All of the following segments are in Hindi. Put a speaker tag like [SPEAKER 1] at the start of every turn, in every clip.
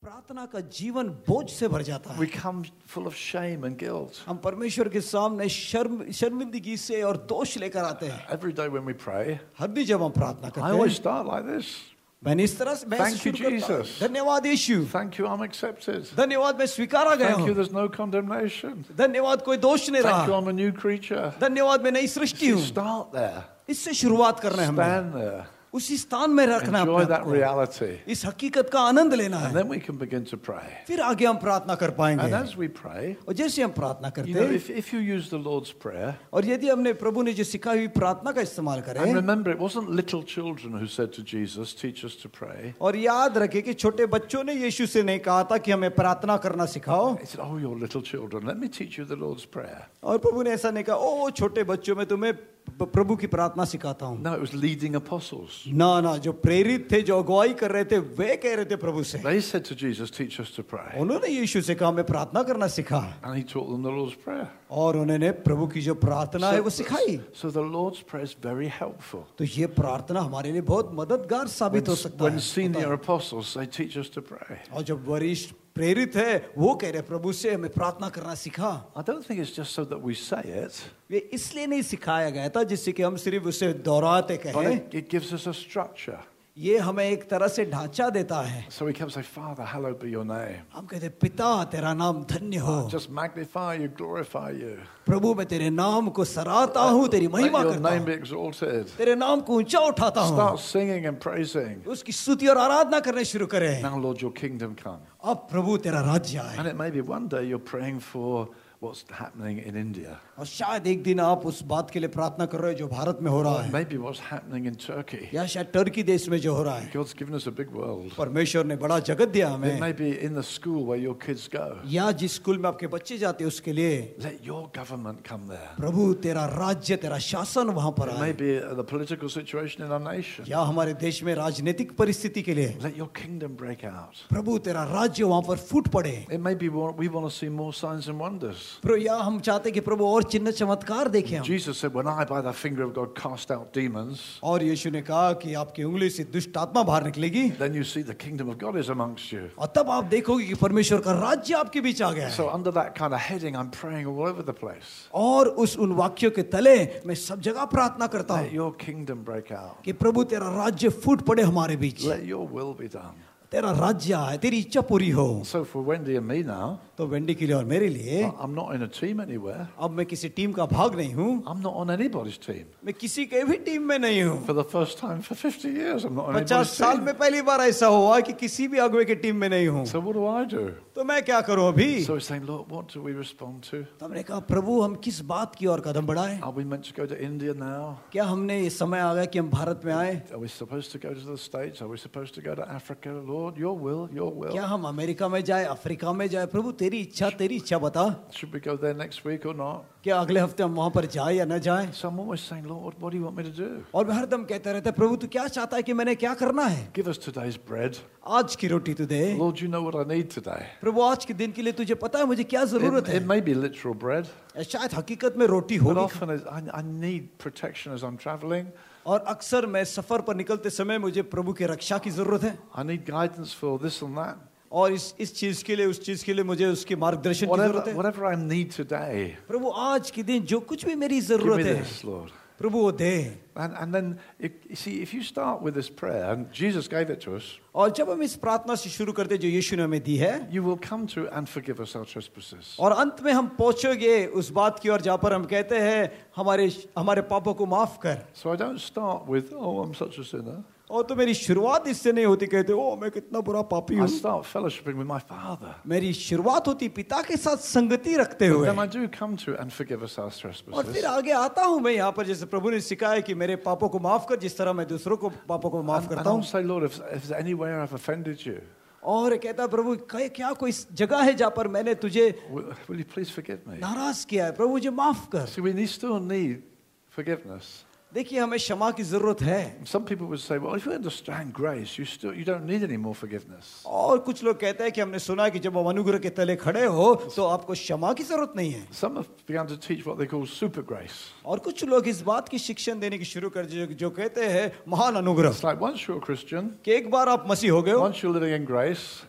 [SPEAKER 1] प्रार्थना का जीवन बोझ से भर जाता
[SPEAKER 2] We
[SPEAKER 1] है।
[SPEAKER 2] come full of shame and guilt.
[SPEAKER 1] हम परमेश्वर के सामने शर्मिंदगी से और दोष लेकर आते हैं।
[SPEAKER 2] Every day when we pray,
[SPEAKER 1] हर दिन जब हम प्रार्थना
[SPEAKER 2] I
[SPEAKER 1] करते
[SPEAKER 2] always
[SPEAKER 1] हैं,
[SPEAKER 2] start like this.
[SPEAKER 1] मैंने इस तरह से मैं
[SPEAKER 2] Thank you,
[SPEAKER 1] शुरू करता हूं।
[SPEAKER 2] Jesus.
[SPEAKER 1] धन्यवाद यीशु,
[SPEAKER 2] Thank you, I'm accepted.
[SPEAKER 1] धन्यवाद मैं स्वीकारा गया
[SPEAKER 2] Thank you,
[SPEAKER 1] हूँ,
[SPEAKER 2] there's no condemnation.
[SPEAKER 1] धन्यवाद कोई दोष नहीं
[SPEAKER 2] Thank you,
[SPEAKER 1] रहा,
[SPEAKER 2] I'm a new creature.
[SPEAKER 1] धन्यवाद मैं नई सृष्टि
[SPEAKER 2] You
[SPEAKER 1] हूँ।
[SPEAKER 2] start there.
[SPEAKER 1] इससे शुरुआत करना है हमें,
[SPEAKER 2] Stand there.
[SPEAKER 1] उसी स्थान में रखना है
[SPEAKER 2] Enjoy
[SPEAKER 1] अपने
[SPEAKER 2] that
[SPEAKER 1] आप को।
[SPEAKER 2] reality.
[SPEAKER 1] इस हकीकत का आनंद लेना
[SPEAKER 2] And
[SPEAKER 1] है,
[SPEAKER 2] then we can begin to pray.
[SPEAKER 1] फिर आगे हम प्रार्थना कर
[SPEAKER 2] And
[SPEAKER 1] पाएंगे।
[SPEAKER 2] as we pray,
[SPEAKER 1] और जैसे हम प्रार्थना करते
[SPEAKER 2] you know,
[SPEAKER 1] हैं,
[SPEAKER 2] if you use the Lord's Prayer,
[SPEAKER 1] और यदि हमने प्रभु ने जो सिखाई हुई प्रार्थना का इस्तेमाल
[SPEAKER 2] and
[SPEAKER 1] करें,
[SPEAKER 2] remember, it wasn't little children who said to Jesus, teach us to pray.
[SPEAKER 1] और याद रखें कि छोटे बच्चों ने यीशु से नहीं कहा था कि हमें प्रार्थना करना सिखाओ,
[SPEAKER 2] He said, oh, you're little children, let me teach you the Lord's Prayer.
[SPEAKER 1] और प्रभु ने ऐसा नहीं कहा ओ छोटे बच्चों में तुम्हें प्रभु की प्रार्थना सिखाता हूँ।
[SPEAKER 2] No, it was leading apostles.
[SPEAKER 1] ना ना, जो प्रेरित थे, जो अगुवाई कर रहे थे, वे कह रहे थे प्रभु से।
[SPEAKER 2] They said to Jesus, teach us to pray.
[SPEAKER 1] उन्होंने यीशु से कहा हमें प्रार्थना करना सिखा,
[SPEAKER 2] And he taught them the Lord's Prayer.
[SPEAKER 1] और उन्होंने प्रभु की जो प्रार्थना है वो सिखाई।
[SPEAKER 2] So the Lord's Prayer is very helpful.
[SPEAKER 1] तो ये प्रार्थना हमारे लिए बहुत मददगार साबित हो सकता
[SPEAKER 2] When
[SPEAKER 1] है।
[SPEAKER 2] senior apostles say, teach us to pray.
[SPEAKER 1] और जब वरिष्ठ प्रेरित है वो कह रहे प्रभु से हमें प्रार्थना करना सिखा,
[SPEAKER 2] I don't think it's just so that we say it,
[SPEAKER 1] वे इसलिए नहीं सिखाया गया था जिससे कि हम सिर्फ उसे दोहराते
[SPEAKER 2] but
[SPEAKER 1] कहें।
[SPEAKER 2] it gives us a structure.
[SPEAKER 1] ये हमें एक तरह से ढांचा देता है।
[SPEAKER 2] So we can say, Father, hallowed be your name.
[SPEAKER 1] हम कहते हैं, पिता तेरा नाम धन्य हो,
[SPEAKER 2] Just magnify you, glorify you.
[SPEAKER 1] प्रभु मैं तेरे नाम को सराहता हूँ, तेरी
[SPEAKER 2] Let
[SPEAKER 1] महिमा
[SPEAKER 2] your
[SPEAKER 1] करता
[SPEAKER 2] name
[SPEAKER 1] हूँ,
[SPEAKER 2] be exalted.
[SPEAKER 1] तेरे नाम को ऊंचा उठाता हूँ।
[SPEAKER 2] Start singing and praising.
[SPEAKER 1] उसकी स्तुति और आराधना करने शुरू करें।
[SPEAKER 2] Now, Lord, your kingdom come.
[SPEAKER 1] अब प्रभु तेरा राज्य आए।
[SPEAKER 2] And it may be one day you're praying for what's happening in India.
[SPEAKER 1] और शायद एक दिन आप उस बात के लिए प्रार्थना कर रहे हो जो भारत में हो रहा है,
[SPEAKER 2] Maybe what's happening in Turkey.
[SPEAKER 1] या शायद टर्की देश में जो हो रहा है।
[SPEAKER 2] God's given us a big world.
[SPEAKER 1] परमेश्वर ने बड़ा जगत दिया
[SPEAKER 2] It
[SPEAKER 1] हमें,
[SPEAKER 2] may be in the school where your kids go.
[SPEAKER 1] या जिस स्कूल में आपके बच्चे जाते हैं उसके लिए
[SPEAKER 2] Let your government come there.
[SPEAKER 1] प्रभु तेरा राज्य, तेरा शासन वहां पर
[SPEAKER 2] It
[SPEAKER 1] आए,
[SPEAKER 2] may be the political situation in our nation.
[SPEAKER 1] या हमारे देश में राजनीतिक परिस्थिति के लिए
[SPEAKER 2] Let your kingdom break out.
[SPEAKER 1] प्रभु तेरा राज्य वहां पर फूट पड़े।
[SPEAKER 2] It may be we want to see more signs and wonders.
[SPEAKER 1] प्रभु या हम चाहते हैं कि प्रभु और चिन्ह चमत्कार देखें हम।
[SPEAKER 2] Jesus said, when I by the finger of God cast out demons,
[SPEAKER 1] और यीशु ने कहा कि आपकी उंगली से दुष्ट आत्मा बाहर निकलेगी,
[SPEAKER 2] then you see the kingdom of God is amongst you.
[SPEAKER 1] और तब आप देखोगे कि परमेश्वर का राज्य आपके बीच आ गया है।
[SPEAKER 2] So under that kind of heading, I'm praying all over the place.
[SPEAKER 1] और उस उन वाक्यों के तले मैं सब जगह प्रार्थना करता
[SPEAKER 2] Let
[SPEAKER 1] हूँ
[SPEAKER 2] your kingdom break out.
[SPEAKER 1] कि प्रभु तेरा राज्य फूट पड़े हमारे बीच,
[SPEAKER 2] Let your will be done.
[SPEAKER 1] तेरा राज्य आए, तेरी इच्छा पूरी हो।
[SPEAKER 2] So for Wendy and me now,
[SPEAKER 1] तो वेंडी के लिए और मेरे लिए
[SPEAKER 2] I'm not in a team anywhere.
[SPEAKER 1] अब मैं किसी टीम का भाग नहीं हूँ,
[SPEAKER 2] I'm not on anybody's team.
[SPEAKER 1] मैं किसी के भी टीम में नहीं हूँ।
[SPEAKER 2] For the first time for 50 years, I'm not on
[SPEAKER 1] 50
[SPEAKER 2] anybody's
[SPEAKER 1] साल
[SPEAKER 2] team.
[SPEAKER 1] में पहली बार ऐसा हुआ कि किसी भी अगुवे के टीम में नहीं हूँ।
[SPEAKER 2] So what do I do?
[SPEAKER 1] तो मैं क्या करूँ अभी?
[SPEAKER 2] So we're saying, Lord, what do we respond to?
[SPEAKER 1] तो हमने कहा प्रभु हम किस बात की ओर कदम बढ़ाएं?
[SPEAKER 2] Are we meant to go to India now?
[SPEAKER 1] क्या हमने ये समय आ गया कि हम भारत में आए?
[SPEAKER 2] Are we supposed to go to the States? Are we supposed to go to Africa? Lord, your will, your will.
[SPEAKER 1] क्या हम अमेरिका में जाए, अफ्रीका में जाए? प्रभु तेरी इच्छा बता।
[SPEAKER 2] Should we go there next week or not?
[SPEAKER 1] क्या अगले हफ्ते हम वहां पर जाए या न जाए?
[SPEAKER 2] So I'm always saying, Lord, what do you want me to do?
[SPEAKER 1] और मैं हरदम कहता रहता है प्रभु तू क्या चाहता है कि मैंने क्या करना है?
[SPEAKER 2] Give us today's bread.
[SPEAKER 1] आज की रोटी तू दे।
[SPEAKER 2] Lord, you know what I need today.
[SPEAKER 1] प्रभु आज के दिन के लिए तुझे पता है मुझे क्या जरूरत
[SPEAKER 2] It
[SPEAKER 1] है।
[SPEAKER 2] may be literal bread,
[SPEAKER 1] शायद हकीकत में रोटी
[SPEAKER 2] but
[SPEAKER 1] होगी,
[SPEAKER 2] often I need protection as I'm traveling.
[SPEAKER 1] और अक्सर मैं सफर पर निकलते समय मुझे प्रभु की रक्षा की जरूरत है,
[SPEAKER 2] I need guidance for this and that.
[SPEAKER 1] और इस चीज के लिए उस चीज के लिए मुझे उसकी मार्गदर्शन की जरूरत है।
[SPEAKER 2] Whatever I need today,
[SPEAKER 1] प्रभु आज के दिन जो कुछ भी मेरी
[SPEAKER 2] give
[SPEAKER 1] जरूरत
[SPEAKER 2] me
[SPEAKER 1] है
[SPEAKER 2] this, Lord.
[SPEAKER 1] प्रभु वो दे।
[SPEAKER 2] And then, you see, if you start with this prayer, and Jesus gave it to us,
[SPEAKER 1] और जब हम इस प्रार्थना से शुरू करते जो यीशु ने हमें दी है,
[SPEAKER 2] you will come to and forgive us our trespasses.
[SPEAKER 1] और अंत में हम पहुंचोगे उस बात की ओर जहां पर हम कहते हैं हमारे पापों को माफ कर।
[SPEAKER 2] So I don't start with, oh, I'm such a sinner.
[SPEAKER 1] और तो मेरी शुरुआत इससे नहीं होती कहते ओ मैं कितना बुरा पापी
[SPEAKER 2] I
[SPEAKER 1] हूँ।
[SPEAKER 2] start fellowshipping with my Father.
[SPEAKER 1] मेरी शुरुआत होती पिता के साथ संगति रखते हुए,
[SPEAKER 2] Then I do come to and forgive us our
[SPEAKER 1] और फिर
[SPEAKER 2] trespasses.
[SPEAKER 1] आगे आता हूँ मैं यहाँ पर जैसे प्रभु ने सिखाया कि मेरे पापों को माफ कर जिस तरह मैं दूसरों को पापों को माफ
[SPEAKER 2] And
[SPEAKER 1] करता
[SPEAKER 2] I'll
[SPEAKER 1] हूँ।
[SPEAKER 2] say, Lord, if there's anywhere I've offended you,
[SPEAKER 1] और कहता है प्रभु क्या कोई जगह है जहाँ पर मैंने तुझे
[SPEAKER 2] will you please forgive me?
[SPEAKER 1] नाराज किया है, प्रभु मुझे माफ कर।
[SPEAKER 2] See, we still need forgiveness.
[SPEAKER 1] देखिए हमें क्षमा की जरूरत है।
[SPEAKER 2] Some people would say, well, if you understand grace, you don't need any more forgiveness.
[SPEAKER 1] और कुछ लोग कहते हैं कि हमने सुना है कि जब हम अनुग्रह के तले खड़े हो तो आपको क्षमा की जरूरत नहीं है।
[SPEAKER 2] Some have begun to teach what they call super grace.
[SPEAKER 1] और कुछ लोग इस बात की शिक्षण देने की शुरू कर जो कहते हैं महान अनुग्रह,
[SPEAKER 2] It's like once you're a Christian,
[SPEAKER 1] कि एक बार आप मसीह हो गए हो,
[SPEAKER 2] once you're living in grace,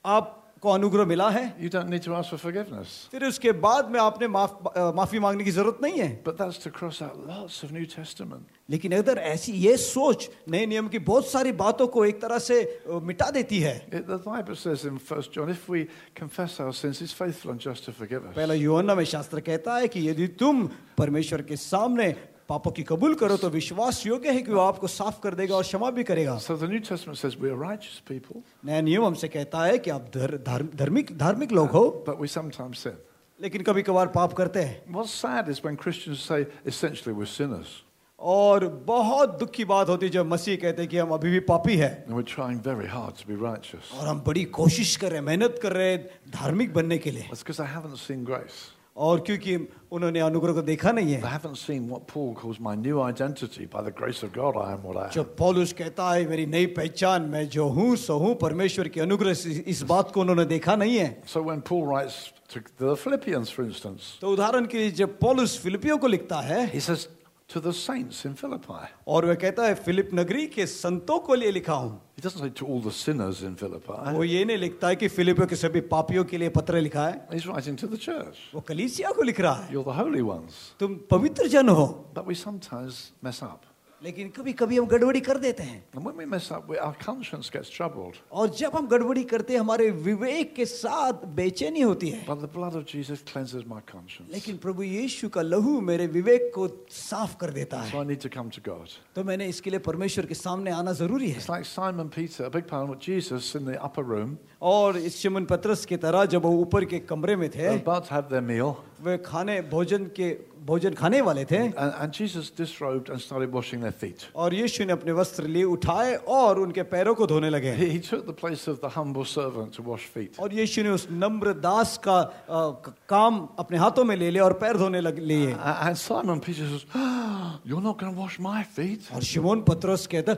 [SPEAKER 1] आपको अनुग्रह मिला है,
[SPEAKER 2] you don't need to ask for forgiveness.
[SPEAKER 1] फिर उसके बाद में आपने माफी मांगने की जरूरत नहीं है।
[SPEAKER 2] But that's to cross out lots of New Testament.
[SPEAKER 1] लेकिन अगर ऐसी ये सोच नए नियम की बहुत सारी बातों को एक तरह से मिटा देती है।
[SPEAKER 2] The Bible says in 1 John, if we confess our sins, He's faithful and just to forgive us.
[SPEAKER 1] पहला यूहन्ना में शास्त्र कहता है कि यदि तुम परमेश्वर के सामने पापों की कबूल करो तो विश्वास योग्य है कि वो आपको साफ कर देगा और क्षमा भी करेगा।
[SPEAKER 2] So the New Testament says we are righteous people,
[SPEAKER 1] नया नियम हमसे कहता है कि आप धार्मिक लोग हो,
[SPEAKER 2] but we sometimes sin.
[SPEAKER 1] लेकिन कभी कभार पाप करते हैं।
[SPEAKER 2] What's sad is when Christians say essentially we're sinners
[SPEAKER 1] और बहुत दुख की बात होती है जब मसीह कहते हैं कि हम अभी भी पापी हैं
[SPEAKER 2] and we're trying very hard to be righteous.
[SPEAKER 1] और हम बड़ी कोशिश कर रहे हैं, मेहनत कर रहे हैं धार्मिक बनने के लिए।
[SPEAKER 2] That's because they haven't seen grace.
[SPEAKER 1] और क्योंकि उन्होंने अनुग्रह को देखा नहीं
[SPEAKER 2] They
[SPEAKER 1] है।
[SPEAKER 2] haven't seen what Paul calls my new identity. By the grace of God, I am what I am.
[SPEAKER 1] जब पौलुस कहता है मेरी नई पहचान मैं जो हूँ सो हूँ परमेश्वर के अनुग्रह से, इस बात को उन्होंने देखा नहीं है।
[SPEAKER 2] So when Paul writes to the Philippians, for instance,
[SPEAKER 1] तो उदाहरण के लिए जब पौलुस फिलिपियों को लिखता है
[SPEAKER 2] he says to the saints in Philippi.
[SPEAKER 1] और वह कहता है फिलिप नगरी के संतों को लिए लिखा हूँ।
[SPEAKER 2] He doesn't say to all the sinners in
[SPEAKER 1] वो
[SPEAKER 2] Philippi.
[SPEAKER 1] ये नहीं लिखता है कि फिलिपियों के सभी पापियों के लिए पत्र लिखा है,
[SPEAKER 2] He's writing to the church.
[SPEAKER 1] वो कलीसिया को लिख रहा है।
[SPEAKER 2] You're the holy ones.
[SPEAKER 1] तुम पवित्र जन हो।
[SPEAKER 2] But we sometimes mess up.
[SPEAKER 1] लेकिन कभी कभी हम गड़बड़ी कर देते हैं
[SPEAKER 2] And when we mess up, our conscience gets troubled.
[SPEAKER 1] और जब हम गड़बड़ी करते हैं हमारे विवेक के साथ बेचैनी होती है।
[SPEAKER 2] But the blood of Jesus cleanses my conscience.
[SPEAKER 1] लेकिन प्रभु यीशु का लहू मेरे विवेक को साफ कर देता
[SPEAKER 2] So
[SPEAKER 1] है।
[SPEAKER 2] I need to come to God.
[SPEAKER 1] तो मैंने इसके लिए परमेश्वर के सामने आना जरूरी है।
[SPEAKER 2] It's like Simon Peter, a big part of Jesus in the upper room,
[SPEAKER 1] और इस शिमोन पतरस की तरह जब वो ऊपर के कमरे में थे,
[SPEAKER 2] about to have their meal,
[SPEAKER 1] वे भोजन खाने वाले थे
[SPEAKER 2] and Jesus disrobed and started washing their feet.
[SPEAKER 1] और यीशु ने अपने वस्त्र लिए उठाए और उनके पैरों को धोने लगे।
[SPEAKER 2] He took the place of the humble servant to wash feet.
[SPEAKER 1] और यीशु ने उस नम्र दास का काम अपने हाथों में ले लिया और पैर धोने लिए।
[SPEAKER 2] And Simon Peter says, "You're not going to wash my feet."
[SPEAKER 1] और शिमोन पतरस कहता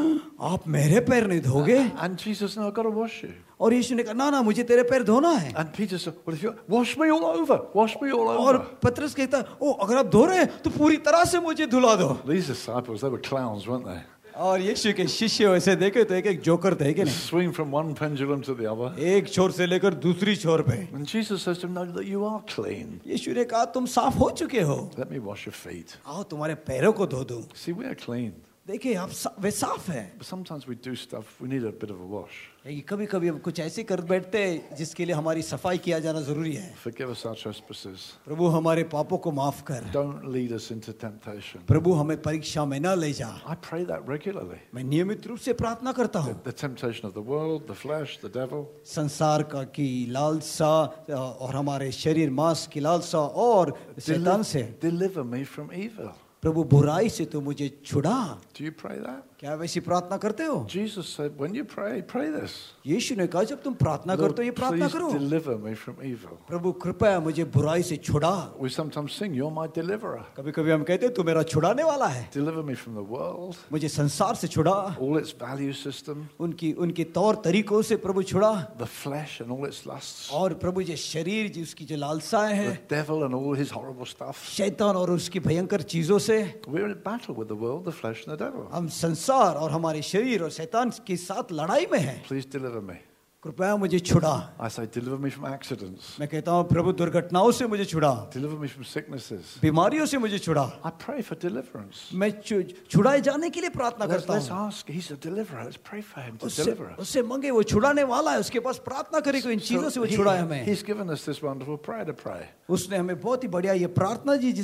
[SPEAKER 1] आप मेरे पैर नहीं धोगे?
[SPEAKER 2] And Jesus, "No, I've got to wash you."
[SPEAKER 1] और यीशु ने कहा ना मुझे तेरे पैर धोना है।
[SPEAKER 2] And Peter said, "Well, if you wash me all over, wash me all
[SPEAKER 1] और
[SPEAKER 2] over."
[SPEAKER 1] पतरस कहता ओ अगर आप धो रहे हैं तो पूरी तरह से मुझे धुला दो।
[SPEAKER 2] These disciples, they were clowns, weren't they?
[SPEAKER 1] और यीशु के शिष्य वैसे देखे तो एक जोकर थे कि नहीं,
[SPEAKER 2] Swing from one pendulum to the other.
[SPEAKER 1] एक छोर से लेकर दूसरी छोर पे।
[SPEAKER 2] And Jesus says to them, "No, that you are clean.
[SPEAKER 1] यीशु ने कहा तुम साफ हो चुके हो,
[SPEAKER 2] Let me wash your feet."
[SPEAKER 1] आओ तुम्हारे पैरों को धो दूं।
[SPEAKER 2] See, we are clean.
[SPEAKER 1] देखिए आप वे साफ है।
[SPEAKER 2] But sometimes we do stuff, we need a bit of a wash.
[SPEAKER 1] कभी कभी हम कुछ ऐसे कर बैठते हैं जिसके लिए हमारी सफाई किया जाना जरूरी है।
[SPEAKER 2] Forgive us our trespasses.
[SPEAKER 1] प्रभु हमारे पापों को माफ कर,
[SPEAKER 2] Don't lead us into temptation.
[SPEAKER 1] प्रभु हमें परीक्षा में न ले जा।
[SPEAKER 2] I pray that regularly.
[SPEAKER 1] मैं नियमित रूप से प्रार्थना करता हूँ।
[SPEAKER 2] The temptation of the world, the flesh, the devil.
[SPEAKER 1] संसार का की लालसा और हमारे शरीर मांस की लालसा और शैतान से।
[SPEAKER 2] Deliver me from evil.
[SPEAKER 1] प्रभु बुराई से तो मुझे छुड़ा।
[SPEAKER 2] Do you pray that?
[SPEAKER 1] क्या वैसी प्रार्थना करते हो?
[SPEAKER 2] Jesus said, when you pray, pray this.
[SPEAKER 1] यीशु ने कहा जब तुम प्रार्थना करते हो ये प्रार्थना
[SPEAKER 2] please
[SPEAKER 1] करो,
[SPEAKER 2] deliver me from evil.
[SPEAKER 1] प्रभु कृपया मुझे बुराई से छुड़ा।
[SPEAKER 2] We sometimes sing, you're my deliverer.
[SPEAKER 1] कभी कभी हम कहते हैं तू मेरा छुड़ाने वाला है।
[SPEAKER 2] Deliver me from the world,
[SPEAKER 1] मुझे संसार से छुड़ा,
[SPEAKER 2] all its value system,
[SPEAKER 1] उनके तौर तरीकों से प्रभु छुड़ा,
[SPEAKER 2] the flesh and all its lusts,
[SPEAKER 1] और प्रभु जो शरीर जिसकी जो लालसाएं
[SPEAKER 2] the
[SPEAKER 1] हैं,
[SPEAKER 2] devil and all his horrible stuff.
[SPEAKER 1] शैतान और उसकी भयंकर चीजों से।
[SPEAKER 2] We're in battle with the world, the flesh and the devil.
[SPEAKER 1] हम संसार और हमारे शरीर और शैतान के साथ लड़ाई में हैं।
[SPEAKER 2] Please deliver me.
[SPEAKER 1] कृपया मुझे छुड़ा।
[SPEAKER 2] I say, deliver me from accidents.
[SPEAKER 1] मैं कहता हूँ प्रभु दुर्घटनाओं से मुझे छुड़ा,
[SPEAKER 2] Deliver me from sicknesses.
[SPEAKER 1] बीमारियों से मुझे छुड़ा।
[SPEAKER 2] I pray for deliverance.
[SPEAKER 1] मैं छुड़ाए जाने के लिए प्रार्थना
[SPEAKER 2] Let's
[SPEAKER 1] करता हूँ।
[SPEAKER 2] ask. He's a deliverer. Let's pray for him to
[SPEAKER 1] उससे
[SPEAKER 2] deliver us.
[SPEAKER 1] उससे मांगे, वो छुड़ाने वाला है, उसके पास प्रार्थना करे कि इन चीजों से वो छुड़ाए हमें।
[SPEAKER 2] He's given us this wonderful prayer to pray.
[SPEAKER 1] उसने हमें बहुत ही बढ़िया ये प्रार्थना दी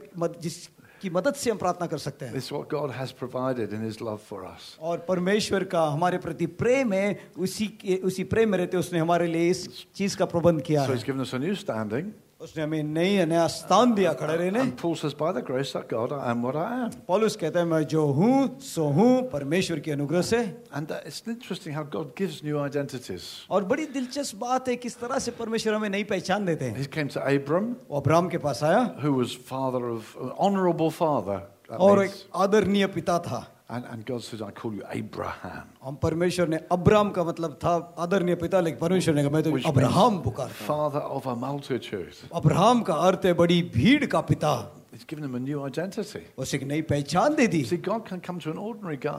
[SPEAKER 1] जिसकी मदद से हम प्रार्थना कर सकते हैं।
[SPEAKER 2] It's what God has provided in His love for us.
[SPEAKER 1] और परमेश्वर का हमारे प्रति प्रेम है, उसी प्रेम में रहते उसने हमारे लिए इस चीज का प्रबंध किया
[SPEAKER 2] So
[SPEAKER 1] है।
[SPEAKER 2] He's given us a new standing.
[SPEAKER 1] उसने हमें नया स्थान दिया खड़े रहने।
[SPEAKER 2] And Paul says, by the grace of God, I am what I am.
[SPEAKER 1] पौलुस कहता है मैं जो हूँ सो हूँ परमेश्वर के अनुग्रह से।
[SPEAKER 2] And it's interesting how God gives new identities.
[SPEAKER 1] और बड़ी दिलचस्प बात है किस तरह से परमेश्वर हमें नई पहचान देते हैं।
[SPEAKER 2] He came to Abram,
[SPEAKER 1] वो अब्राहम के पास आया
[SPEAKER 2] who was father of an honorable father. That
[SPEAKER 1] और एक
[SPEAKER 2] means-
[SPEAKER 1] आदरणीय पिता था।
[SPEAKER 2] And God says, I call you Abraham.
[SPEAKER 1] हम परमेश्वर ने अब्राहम का मतलब था आदरणीय पिता, लेकिन परमेश्वर ने कहा मैं तो
[SPEAKER 2] Which
[SPEAKER 1] अब्राहम
[SPEAKER 2] means
[SPEAKER 1] पुकारता हूं।
[SPEAKER 2] Father of a multitude.
[SPEAKER 1] Abraham का अर्थ है बड़ी भीड़ का पिता।
[SPEAKER 2] He's given him a new identity.
[SPEAKER 1] उसे एक नई पहचान दे दी।
[SPEAKER 2] See, God can come to an ordinary guy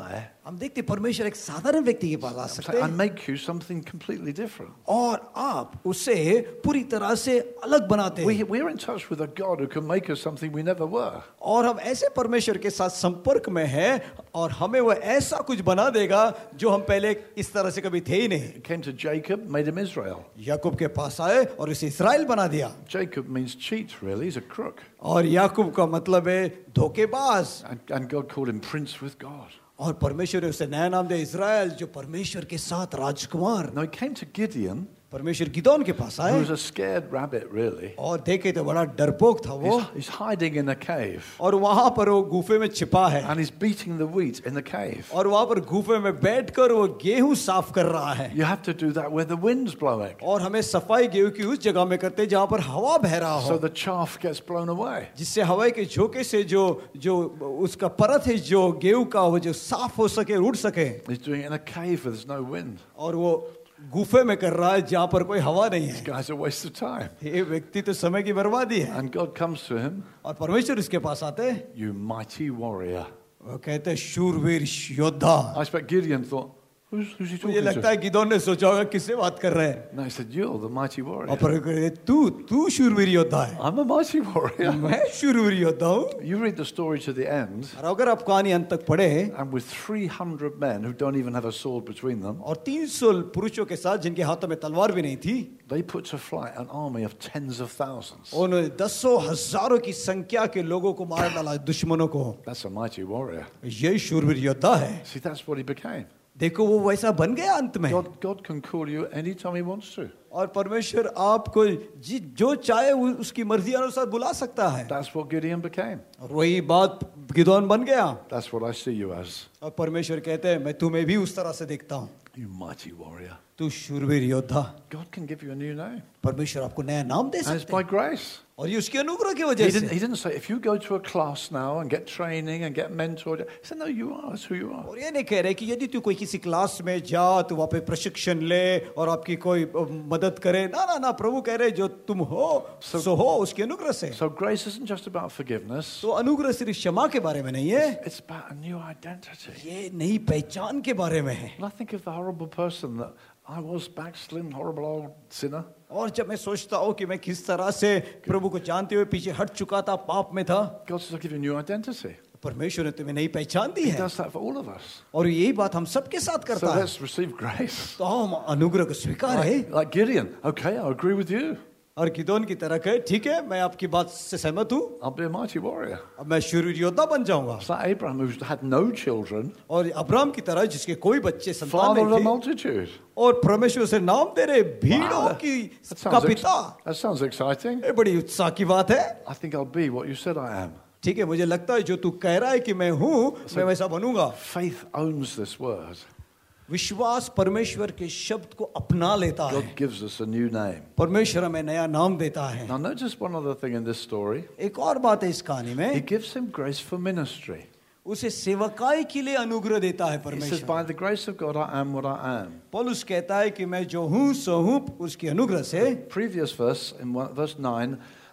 [SPEAKER 1] हम देखते हैं परमेश्वर एक साधारण व्यक्ति के पास आ सकते
[SPEAKER 2] I
[SPEAKER 1] हैं
[SPEAKER 2] make you something completely different.
[SPEAKER 1] और आप उसे पूरी तरह से अलग बनाते हैं
[SPEAKER 2] We're in touch with a God who can make us something we never were.
[SPEAKER 1] और हम ऐसे परमेश्वर के साथ संपर्क में हैं और हमें वो ऐसा कुछ बना देगा जो हम पहले इस तरह से कभी थे ही नहीं
[SPEAKER 2] He came to Jacob, made him Israel.
[SPEAKER 1] याकूब के पास आए और उसे इस्राएल बना दिया
[SPEAKER 2] Jacob means cheat, really. He's a crook.
[SPEAKER 1] और याकूब का मतलब है धोखेबाज
[SPEAKER 2] And God called him prince with God.
[SPEAKER 1] और परमेश्वर ने उसे नया नाम दिया इस्राएल जो परमेश्वर के साथ राजकुमार
[SPEAKER 2] Now he came to Gideon,
[SPEAKER 1] परमेश्वर गिदोन के पास
[SPEAKER 2] who
[SPEAKER 1] आए
[SPEAKER 2] was a scared rabbit, really.
[SPEAKER 1] और देखे तो बड़ा डरपोक था वो
[SPEAKER 2] He's hiding in a cave.
[SPEAKER 1] और वहां पर वो गुफे में छिपा है
[SPEAKER 2] And he's beating the wheat in the cave.
[SPEAKER 1] और वहां पर गुफे में बैठकर वो गेहूं साफ कर रहा है
[SPEAKER 2] You have to do that where the wind's blowing.
[SPEAKER 1] और हमें सफाई गेहूं की उस जगह में करते हैं जहां पर हवा बह रहा
[SPEAKER 2] So
[SPEAKER 1] हो
[SPEAKER 2] the chaff gets blown away.
[SPEAKER 1] जिससे हवाई के झोंके से जो उसका परत है जो गेहूं का वो जो साफ हो सके उड़ सके
[SPEAKER 2] He's doing it in a cave where there's no wind.
[SPEAKER 1] और वो गुफे में कर रहा है जहां पर कोई हवा नहीं है
[SPEAKER 2] This guy's a waste of time.
[SPEAKER 1] ये व्यक्ति तो समय की बर्बादी है
[SPEAKER 2] And God comes to him,
[SPEAKER 1] और परमेश्वर इसके पास आते हैं
[SPEAKER 2] you mighty warrior.
[SPEAKER 1] वो कहते हैं शूरवीर योद्धा
[SPEAKER 2] I expect Gideon thought, who's he
[SPEAKER 1] मुझे
[SPEAKER 2] talking
[SPEAKER 1] लगता
[SPEAKER 2] to?
[SPEAKER 1] है गिदोन ने सोचा होगा किससे बात कर रहे हैं
[SPEAKER 2] No, he said, you're the mighty
[SPEAKER 1] और
[SPEAKER 2] warrior.
[SPEAKER 1] परमेश्वर तू शूरवीर योद्धा है
[SPEAKER 2] I'm a mighty warrior.
[SPEAKER 1] मैं शूरवीर योद्धा हूँ
[SPEAKER 2] You read the story to the end,
[SPEAKER 1] और अगर आप कहानी अंत तक पढ़े
[SPEAKER 2] and with 300 men who don't even have a sword between them,
[SPEAKER 1] और 300 पुरुषों के साथ जिनके हाथों में तलवार भी नहीं थी
[SPEAKER 2] they put to flight an army of tens of thousands.
[SPEAKER 1] उन्होंने दसों हजारों की संख्या के लोगों को मार डाला दुश्मनों को
[SPEAKER 2] That's a mighty warrior.
[SPEAKER 1] यही शूरवीर योद्धा है
[SPEAKER 2] See, that's what he became.
[SPEAKER 1] देखो वो वैसा बन गया अंत में
[SPEAKER 2] God can call you anytime he wants to.
[SPEAKER 1] और परमेश्वर आपको जो चाहे उसकी मर्जी अनुसार बुला सकता है
[SPEAKER 2] That's what Gideon became.
[SPEAKER 1] और वही बात गिदोन बन गया
[SPEAKER 2] That's what I see you as.
[SPEAKER 1] और परमेश्वर कहते हैं मैं तुम्हें भी उस तरह से देखता हूँ
[SPEAKER 2] You mighty warrior.
[SPEAKER 1] तू शूरवीर योद्धा
[SPEAKER 2] God can give you a new name.
[SPEAKER 1] परमेश्वर आपको नया नाम दे
[SPEAKER 2] And it's
[SPEAKER 1] सकते
[SPEAKER 2] by
[SPEAKER 1] हैं
[SPEAKER 2] grace.
[SPEAKER 1] और ये उसके अनुग्रह की
[SPEAKER 2] He
[SPEAKER 1] वजह
[SPEAKER 2] didn't,
[SPEAKER 1] से
[SPEAKER 2] he didn't say, if you go to a class now and get training and get mentored. He said, no, you are. That's who you are.
[SPEAKER 1] और ये नहीं कह रहे कि यदि तू कोई किसी क्लास में जा तो वहाँ पे प्रशिक्षण ले और आपकी कोई मदद करे ना ना ना प्रभु कह रहे जो तुम हो सो हो उसके अनुग्रह से
[SPEAKER 2] So grace isn't just about forgiveness.
[SPEAKER 1] तो अनुग्रह सिर्फ क्षमा के बारे में नहीं है
[SPEAKER 2] It's about a new identity.
[SPEAKER 1] ये नई पहचान के बारे में है
[SPEAKER 2] And I think of the horrible person that I was, backslidden, horrible old sinner.
[SPEAKER 1] और जब मैं सोचता हूँ कि मैं किस तरह से प्रभु को जानते हुए पीछे हट चुका था पाप में था
[SPEAKER 2] God says, I'll give you a new identity.
[SPEAKER 1] परमेश्वर ने तुम्हें नई पहचान दी
[SPEAKER 2] He
[SPEAKER 1] है
[SPEAKER 2] does that for all of us.
[SPEAKER 1] और यही बात हम सबके साथ
[SPEAKER 2] So
[SPEAKER 1] करता है
[SPEAKER 2] let's receive grace.
[SPEAKER 1] तो हम अनुग्रह को स्वीकार है
[SPEAKER 2] Like Gideon. Okay, I agree with you.
[SPEAKER 1] और गिदोन की तरह कहे ठीक है मैं आपकी बात से सहमत हूँ
[SPEAKER 2] I'll be a mighty warrior.
[SPEAKER 1] अब मैं शूरवीर योद्धा बन जाऊंगा
[SPEAKER 2] It's like Abraham who had no children,
[SPEAKER 1] और अब्राहम की तरह जिसके कोई बच्चे संतान
[SPEAKER 2] father of a
[SPEAKER 1] नहीं थे
[SPEAKER 2] multitude.
[SPEAKER 1] और परमेश्वर से नाम दे रहे भीड़ों
[SPEAKER 2] Wow,
[SPEAKER 1] की
[SPEAKER 2] that
[SPEAKER 1] का
[SPEAKER 2] sounds,
[SPEAKER 1] पिता
[SPEAKER 2] that sounds exciting.
[SPEAKER 1] ये बड़ी उत्साह की बात है
[SPEAKER 2] I think I'll be what you said I am.
[SPEAKER 1] ठीक है मुझे लगता है जो तू कह रहा है कि मैं हूँ मैं वैसा बनूंगा
[SPEAKER 2] Faith owns this word.
[SPEAKER 1] विश्वास परमेश्वर के शब्द को अपना लेता है
[SPEAKER 2] God gives us a new name.
[SPEAKER 1] परमेश्वर हमें नया नाम देता है
[SPEAKER 2] Now, notice one other thing in this story.
[SPEAKER 1] एक और बात है इस कहानी
[SPEAKER 2] He
[SPEAKER 1] में
[SPEAKER 2] gives him grace for ministry.
[SPEAKER 1] उसे सेवकाई के लिए अनुग्रह देता है
[SPEAKER 2] He says,
[SPEAKER 1] परमेश्वर
[SPEAKER 2] by the grace of God, I am what I am.
[SPEAKER 1] पौलुस कहता है कि मैं जो हूँ सो हूँ उसके अनुग्रह से
[SPEAKER 2] Previous verse, in verse 9,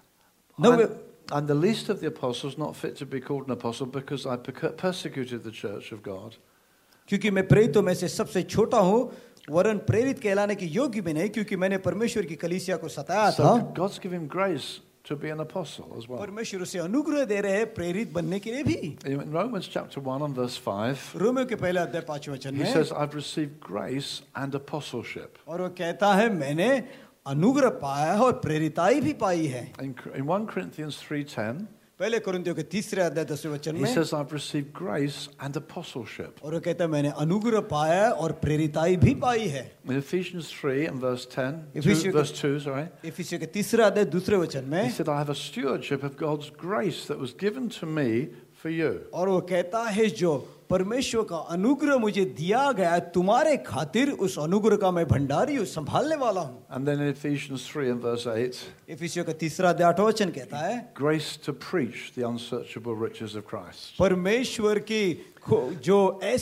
[SPEAKER 1] No,
[SPEAKER 2] I'm the least of the apostles, not fit to be called an apostle, because I persecuted the church of God.
[SPEAKER 1] क्योंकि मैं प्रेरितों में से सबसे छोटा हूँ वरन प्रेरित कहलाने के योग्य भी नहीं क्योंकि मैंने परमेश्वर की कलीसिया को सताया था
[SPEAKER 2] So God's giving grace to be an apostle as well.
[SPEAKER 1] परमेश्वर उसे अनुग्रह दे रहे हैं प्रेरित बनने के लिए भी
[SPEAKER 2] In Romans chapter 1 and verse 5,
[SPEAKER 1] रोमियो के पहले अध्याय 5वें वचन
[SPEAKER 2] he
[SPEAKER 1] में
[SPEAKER 2] says, I've received grace and apostleship.
[SPEAKER 1] और वो कहता है मैंने अनुग्रह पाया है और प्रेरिताई भी पाई है
[SPEAKER 2] In 1 Corinthians 3:10,
[SPEAKER 1] पहले कुरिन्थियों के तीसरे अध्याय 10वें वचन
[SPEAKER 2] he
[SPEAKER 1] में
[SPEAKER 2] says, I've received grace and apostleship.
[SPEAKER 1] और वो कहता है मैंने अनुग्रह पाया है और प्रेरिताई भी पाई है
[SPEAKER 2] In Ephesians 3 and verse 10,
[SPEAKER 1] Ephesians-
[SPEAKER 2] verse 2, sorry,
[SPEAKER 1] इफिसियों के तीसरे अध्याय दूसरे वचन
[SPEAKER 2] he
[SPEAKER 1] में
[SPEAKER 2] said, I have a stewardship of God's grace that was given to me for you.
[SPEAKER 1] और वो कहता है जो परमेश्वर का अनुग्रह मुझे दिया गया तुम्हारे खातिर उस अनुग्रह का मैं भंडारी हूँ संभालने वाला हूँ
[SPEAKER 2] And then in Ephesians 3 and verse 8,
[SPEAKER 1] इफिसियों का तीसरा अध्याय 8वां वचन कहता है
[SPEAKER 2] grace to preach the unsearchable riches of Christ.
[SPEAKER 1] परमेश्वर की जो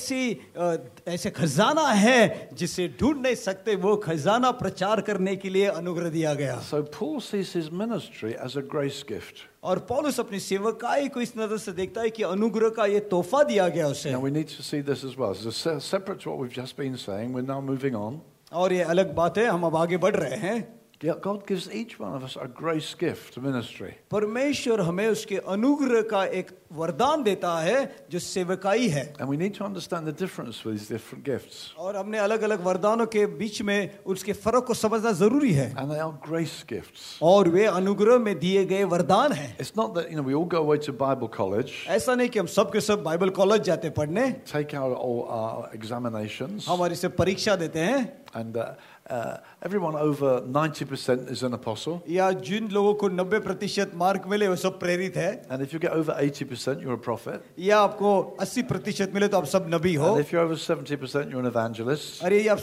[SPEAKER 1] ऐसे खजाना है जिसे ढूंढ नहीं सकते, वो खजाना प्रचार करने के लिए अनुग्रह दिया गया।
[SPEAKER 2] So Paul sees his ministry as a grace gift.
[SPEAKER 1] और पौलुस अपनी सेवकाई को इस नजर से देखता है कि अनुग्रह का ये तोहफा दिया गया उसे।
[SPEAKER 2] Now we need to see this as well. This is separate to what we've just been saying. We're now moving on.
[SPEAKER 1] और ये अलग बात है, हम अब आगे बढ़ रहे हैं।
[SPEAKER 2] God gives each one of us a grace gift ministry.
[SPEAKER 1] परमेश्वर हमें उसके अनुग्रह का एक वरदान देता है जो सेवकाई है।
[SPEAKER 2] And we need to understand the difference with these different gifts.
[SPEAKER 1] और हमने अलग-अलग वरदानों के बीच में उसके फर्क को समझना जरूरी है।
[SPEAKER 2] And they are grace gifts.
[SPEAKER 1] और वे अनुग्रह में दिए गए वरदान हैं।
[SPEAKER 2] It's not that we all go away to Bible college.
[SPEAKER 1] ऐसा नहीं कि हम सब के सब बाइबल कॉलेज जाते पढ़ने,
[SPEAKER 2] take out all our examinations.
[SPEAKER 1] हमारी से परीक्षा देते हैं।
[SPEAKER 2] And everyone over 90% is an apostle.
[SPEAKER 1] या जिन लोगों को 90% मार्क मिले वो सब प्रेरित है।
[SPEAKER 2] And if you get over 80%, you're a prophet.
[SPEAKER 1] या आपको 80% मिले तो आप सब नबी हो।
[SPEAKER 2] And if you're over 70%, you're an evangelist.
[SPEAKER 1] अरे ये आप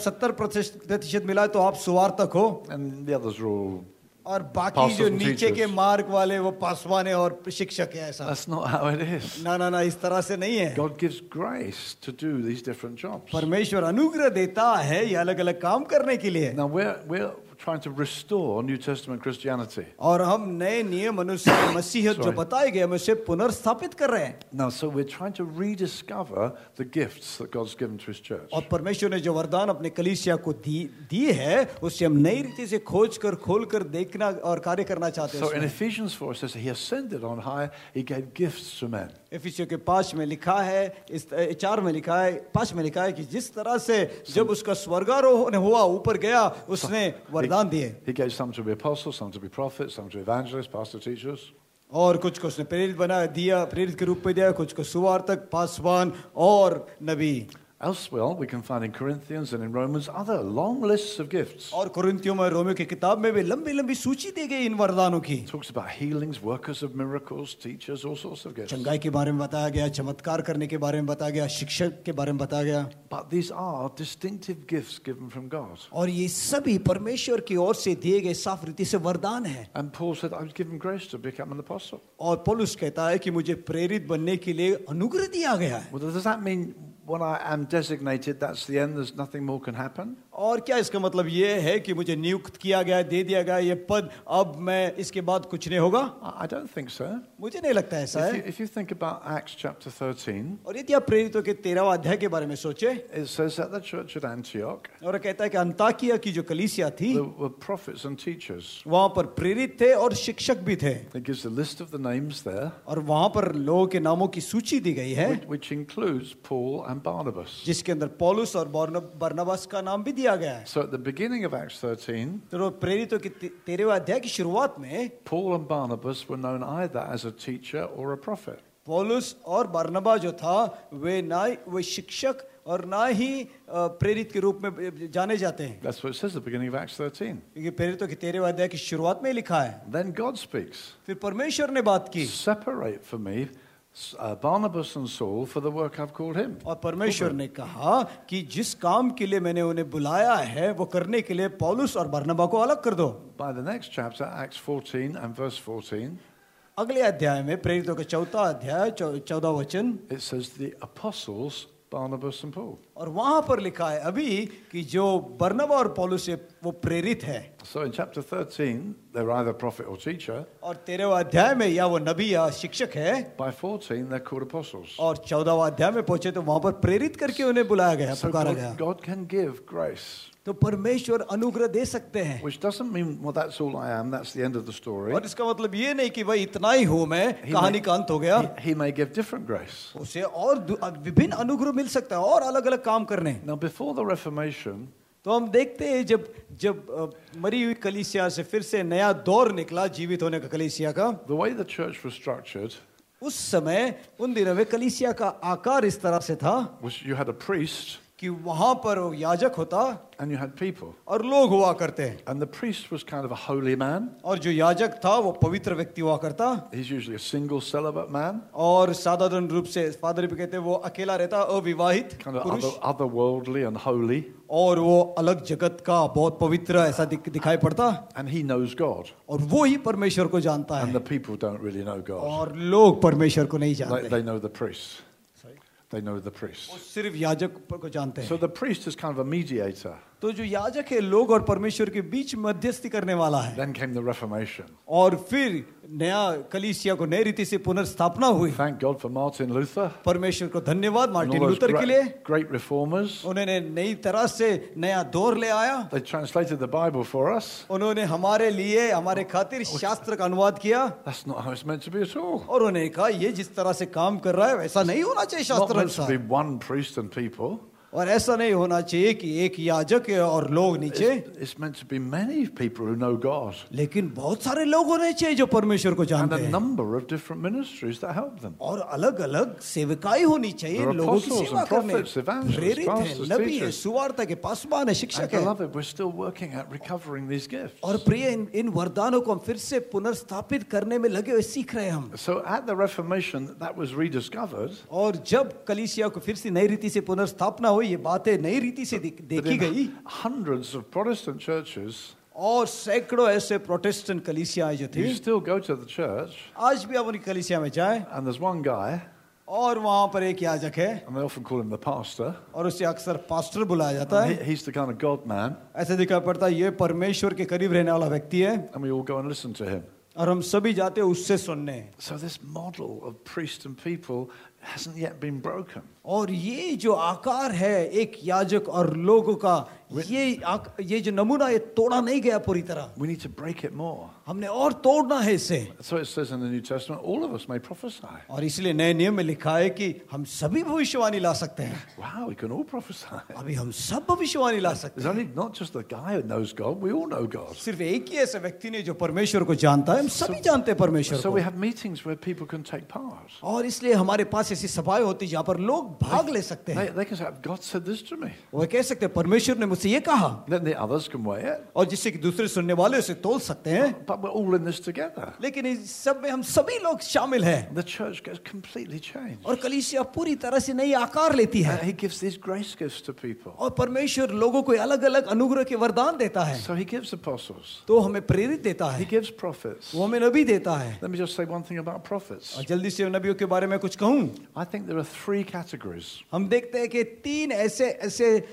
[SPEAKER 1] 70% मिला तो आप सुवार्तक हो।
[SPEAKER 2] And the others are all
[SPEAKER 1] और बाकी
[SPEAKER 2] pastors
[SPEAKER 1] जो
[SPEAKER 2] and
[SPEAKER 1] नीचे के
[SPEAKER 2] teachers.
[SPEAKER 1] मार्क वाले वो पासवान है और शिक्षक है। ऐसा
[SPEAKER 2] That's not how it is.
[SPEAKER 1] ना ना ना इस तरह से नहीं है।
[SPEAKER 2] God gives grace to do these different jobs.
[SPEAKER 1] परमेश्वर अनुग्रह देता है ये अलग अलग काम करने के लिए।
[SPEAKER 2] Now we're trying to restore New Testament Christianity.
[SPEAKER 1] और हम नए नियम अनुसार मसीहत जो
[SPEAKER 2] Sorry.
[SPEAKER 1] बताए गए हम उसे पुनर्स्थापित कर रहे हैं।
[SPEAKER 2] Now, so we're trying to rediscover the gifts that God's given to His church.
[SPEAKER 1] और परमेश्वर ने जो वरदान अपने कलीसिया को दी है उसे हम नई रीति से खोज कर देखना और कार्य करना चाहते
[SPEAKER 2] So in
[SPEAKER 1] हैं।
[SPEAKER 2] Ephesians 4 it says He ascended on high, He gave gifts to men.
[SPEAKER 1] इफिसियों के 5 में लिखा है, इस 4 में लिखा है, 5 में लिखा है कि जिस तरह से जब उसका स्वर्गारोहण हुआ ऊपर गया उसने वरदान दिए।
[SPEAKER 2] He gave some to be apostles, some to be prophets, some to be evangelists, pastors, teachers.
[SPEAKER 1] और कुछ को उसने प्रेरित बना दिया, प्रेरित के रूप में दिया, कुछ को सुवार्तक, पासवान और नबी।
[SPEAKER 2] Elsewhere, we can find in Corinthians and in Romans other long lists of gifts.
[SPEAKER 1] और कुरिन्थियों में रोमियो की किताब में भी लंबी लंबी सूची दी गई इन वरदानों की।
[SPEAKER 2] It talks about healings, workers of miracles, teachers, all sorts of gifts.
[SPEAKER 1] चंगाई के बारे में बताया गया, चमत्कार करने के बारे में बताया गया, शिक्षक के बारे में बताया गया।
[SPEAKER 2] But these are distinctive gifts given from God.
[SPEAKER 1] और ये सभी परमेश्वर की ओर से दिए गए साफ रीति से वरदान है।
[SPEAKER 2] And Paul said, I was given grace to become an apostle.
[SPEAKER 1] और पौलुस कहता है कि मुझे प्रेरित बनने के लिए अनुग्रह दिया गया है।
[SPEAKER 2] Well, does that mean when I am designated, that's the end, there's nothing more can happen?
[SPEAKER 1] और क्या इसका मतलब ये है कि मुझे नियुक्त किया गया, दे दिया गया ये पद, अब मैं इसके बाद कुछ नहीं होगा?
[SPEAKER 2] I don't think so.
[SPEAKER 1] मुझे नहीं लगता ऐसा है।
[SPEAKER 2] If you think about Acts chapter 13,
[SPEAKER 1] और यदि आप प्रेरितों के 13वां अध्याय के बारे में सोचे,
[SPEAKER 2] it says that the church at Antioch,
[SPEAKER 1] और कहता है कि अंताकिया की जो कलीसिया थी
[SPEAKER 2] there were prophets and teachers.
[SPEAKER 1] वहां पर प्रेरित थे और शिक्षक भी थे।
[SPEAKER 2] It gives a list of the names there,
[SPEAKER 1] और वहां पर लोगों के नामों की सूची दी गई है,
[SPEAKER 2] which includes Paul and Barnabas.
[SPEAKER 1] जिसके अंदर पौलुस और बरनबास का नाम भी दिया गया है।
[SPEAKER 2] So at the beginning of Acts 13,
[SPEAKER 1] तो प्रेरितों के 13वें अध्याय की शुरुआत में
[SPEAKER 2] Paul and Barnabas were known either as a teacher or a prophet.
[SPEAKER 1] पौलुस और बरनबा जो था वे शिक्षक और ना ही प्रेरित के रूप में जाने जाते हैं।
[SPEAKER 2] That's what it says at the beginning of Acts 13.
[SPEAKER 1] क्योंकि प्रेरितों के 13वें अध्याय की शुरुआत में लिखा है।
[SPEAKER 2] Then God speaks.
[SPEAKER 1] फिर परमेश्वर ने बात की,
[SPEAKER 2] Separate for me Barnabas and Saul for the work I've called him.
[SPEAKER 1] और परमेश्वर ने कहा कि जिस काम के लिए मैंने उन्हें बुलाया है वो करने के लिए पौलुस और बरनबा को अलग कर दो।
[SPEAKER 2] By the next chapter, Acts 14 and verse 14,
[SPEAKER 1] अगले अध्याय में प्रेरितों के 4 अध्याय 14 वचन,
[SPEAKER 2] it says the apostles Barnabas and Paul.
[SPEAKER 1] और वहां पर लिखा है अभी कि जो बरनबा और पौलुस है वो प्रेरित है।
[SPEAKER 2] So in chapter 13, they're either prophet or teacher.
[SPEAKER 1] और 13वें अध्याय में या वो नबी या शिक्षक है।
[SPEAKER 2] By 14, they're called apostles.
[SPEAKER 1] और 14वां अध्याय में पहुंचे तो वहां पर प्रेरित करके उन्हें बुलाया गया,
[SPEAKER 2] So
[SPEAKER 1] पुकारा गया।
[SPEAKER 2] God can give grace.
[SPEAKER 1] तो परमेश्वर अनुग्रह दे सकते हैं।
[SPEAKER 2] Which doesn't mean, well, that's all I am, that's the end of the story.
[SPEAKER 1] और इसका मतलब ये नहीं कि भाई इतना ही हूं मैं, कहानी का अंत हो गया।
[SPEAKER 2] He may give different grace.
[SPEAKER 1] उसे और विभिन्न अनुग्रह मिल सकता है और अलग अलग काम करने।
[SPEAKER 2] Now, before the Reformation,
[SPEAKER 1] तो हम देखते हैं जब मरी हुई कलीसिया से फिर से नया दौर निकला जीवित होने का कलीसिया का,
[SPEAKER 2] the way the church was structured
[SPEAKER 1] उस समय उन दिनों में कलीसिया का आकार इस तरह से था
[SPEAKER 2] was you had a priest
[SPEAKER 1] कि वहां पर याजक होता
[SPEAKER 2] and you had people.
[SPEAKER 1] और लोग हुआ करते हैं।
[SPEAKER 2] And the priest was kind of a holy man.
[SPEAKER 1] और जो याजक था वो पवित्र व्यक्ति हुआ करता,
[SPEAKER 2] He's usually a single celibate man,
[SPEAKER 1] और साधारण रूप से फादर भी कहते हैं वो अकेला रहता, अविवाहित
[SPEAKER 2] kind of
[SPEAKER 1] पुरुष,
[SPEAKER 2] otherworldly and holy.
[SPEAKER 1] और वो अलग जगत का बहुत पवित्र ऐसा दिखाई पड़ता,
[SPEAKER 2] And he knows God.
[SPEAKER 1] और वो ही परमेश्वर को जानता
[SPEAKER 2] And
[SPEAKER 1] है
[SPEAKER 2] the people don't really know God.
[SPEAKER 1] और लोग परमेश्वर को नहीं जानते।
[SPEAKER 2] They know the priest. they know the priest.
[SPEAKER 1] वो सिर्फ याजक को जानते
[SPEAKER 2] So
[SPEAKER 1] हैं।
[SPEAKER 2] the priest is kind of a mediator.
[SPEAKER 1] तो जो याजक है लोग और परमेश्वर के बीच मध्यस्थी करने वाला है।
[SPEAKER 2] Then came the Reformation.
[SPEAKER 1] और फिर नया कलीसिया को नई रीति से पुनर्स्थापना हुई।
[SPEAKER 2] Thank God for Martin Luther
[SPEAKER 1] परमेश्वर को धन्यवाद
[SPEAKER 2] and
[SPEAKER 1] Martin
[SPEAKER 2] all those
[SPEAKER 1] Luther के लिए।
[SPEAKER 2] great reformers.
[SPEAKER 1] उन्होंने नई तरह से नया दौर ले आया।
[SPEAKER 2] They translated the Bible for us.
[SPEAKER 1] उन्होंने हमारे लिए हमारे खातिर शास्त्र का अनुवाद किया।
[SPEAKER 2] That's not how it's meant to be at all.
[SPEAKER 1] और उन्होंने कहा ये जिस तरह से काम कर रहा है वैसा नहीं होना चाहिए
[SPEAKER 2] Not
[SPEAKER 1] शास्त्र
[SPEAKER 2] meant to be
[SPEAKER 1] अनुसार।
[SPEAKER 2] one priest and people.
[SPEAKER 1] और ऐसा नहीं होना चाहिए कि एक याजक है और लोग नीचे,
[SPEAKER 2] It's meant to be many people who know God
[SPEAKER 1] लेकिन बहुत सारे लोग होने चाहिए जो परमेश्वर को
[SPEAKER 2] and
[SPEAKER 1] जानते
[SPEAKER 2] a
[SPEAKER 1] हैं।
[SPEAKER 2] number of different ministries that help them.
[SPEAKER 1] और अलग अलग सेवकाई होनी चाहिए
[SPEAKER 2] There are
[SPEAKER 1] लोगों की
[SPEAKER 2] apostles
[SPEAKER 1] सेवा
[SPEAKER 2] and
[SPEAKER 1] करने।
[SPEAKER 2] prophets, evangelists,
[SPEAKER 1] प्रेरित है,
[SPEAKER 2] pastors,
[SPEAKER 1] नबी है,
[SPEAKER 2] teachers.
[SPEAKER 1] सुवार्ता के पासवान है,
[SPEAKER 2] And
[SPEAKER 1] शिक्षक है।
[SPEAKER 2] beloved, we're still working at recovering these gifts.
[SPEAKER 1] और प्रिय इन वरदानों को हम फिर से पुनर्स्थापित करने में लगे हुए सीख रहे हैं हम।
[SPEAKER 2] So at the Reformation, that was rediscovered.
[SPEAKER 1] और जब कलीसिया को फिर से नई रीति से पुनर्स्थापना हुई, ये बातें नई रीति से
[SPEAKER 2] But
[SPEAKER 1] देखी गई।
[SPEAKER 2] in hundreds of Protestant churches,
[SPEAKER 1] और सैकड़ों ऐसे प्रोटेस्टेंट कलीसियाएं जो थी,
[SPEAKER 2] you still go to the church,
[SPEAKER 1] आज भी आप उनकी कलीसिया में जाएं
[SPEAKER 2] and there's one guy,
[SPEAKER 1] और वहां पर एक याजक है
[SPEAKER 2] and they often call him the pastor.
[SPEAKER 1] और उसे अक्सर पास्टर बुलाया जाता है।
[SPEAKER 2] He's the kind of God man,
[SPEAKER 1] ऐसे दिखाई पड़ता है ये परमेश्वर के करीब रहने वाला व्यक्ति है
[SPEAKER 2] and we all go and listen to him.
[SPEAKER 1] और हम सभी जाते हैं उससे सुनने।
[SPEAKER 2] So this model of priest and people hasn't yet been broken.
[SPEAKER 1] और ये जो आकार है एक याजक और लोगों का, ये जो नमूना ये तोड़ा नहीं गया पूरी तरह,
[SPEAKER 2] We need to break it more.
[SPEAKER 1] हमने और तोड़ना है इसे।
[SPEAKER 2] So it says in the New Testament, all of us may prophesy.
[SPEAKER 1] और इसलिए नए नियम में लिखा है कि हम सभी भविष्यवाणी ला सकते हैं।
[SPEAKER 2] Wow, we can all prophesy.
[SPEAKER 1] अभी हम सब भविष्यवाणी ला सकते
[SPEAKER 2] There's only not just the guy who knows God, we all know God.
[SPEAKER 1] हैं। सिर्फ एक ही ऐसे व्यक्ति ने जो परमेश्वर को जानता है, हम सभी जानते हैं परमेश्वर
[SPEAKER 2] So
[SPEAKER 1] को।
[SPEAKER 2] we have meetings where people can take part.
[SPEAKER 1] और इसलिए हमारे पास ऐसी सभाएं होती जहाँ पर लोग भाग ले सकते हैं।
[SPEAKER 2] They can say, God said this to me.
[SPEAKER 1] वो कह सकते हैं परमेश्वर ने मुझसे ये कहा,
[SPEAKER 2] Then the others can weigh it.
[SPEAKER 1] और जिससे कि दूसरे सुनने वाले उसे तोल सकते हैं।
[SPEAKER 2] But we're all in this together.
[SPEAKER 1] लेकिन इस सब में हम सभी लोग शामिल हैं
[SPEAKER 2] The church gets completely changed.
[SPEAKER 1] और कलीसिया पूरी तरह से नई आकार लेती है।
[SPEAKER 2] He gives these grace gifts to people.
[SPEAKER 1] और परमेश्वर लोगों को अलग अलग अनुग्रह के वरदान देता है।
[SPEAKER 2] So he gives apostles.
[SPEAKER 1] तो हमें प्रेरित देता
[SPEAKER 2] He
[SPEAKER 1] है,
[SPEAKER 2] gives prophets.
[SPEAKER 1] वो हमें नबी देता है।
[SPEAKER 2] Let me just say one thing about prophets.
[SPEAKER 1] और जल्दी से नबियों के बारे में कुछ कहूँ,
[SPEAKER 2] I think there are 3 categories.
[SPEAKER 1] हम देखते हैं कि 3 ऐसे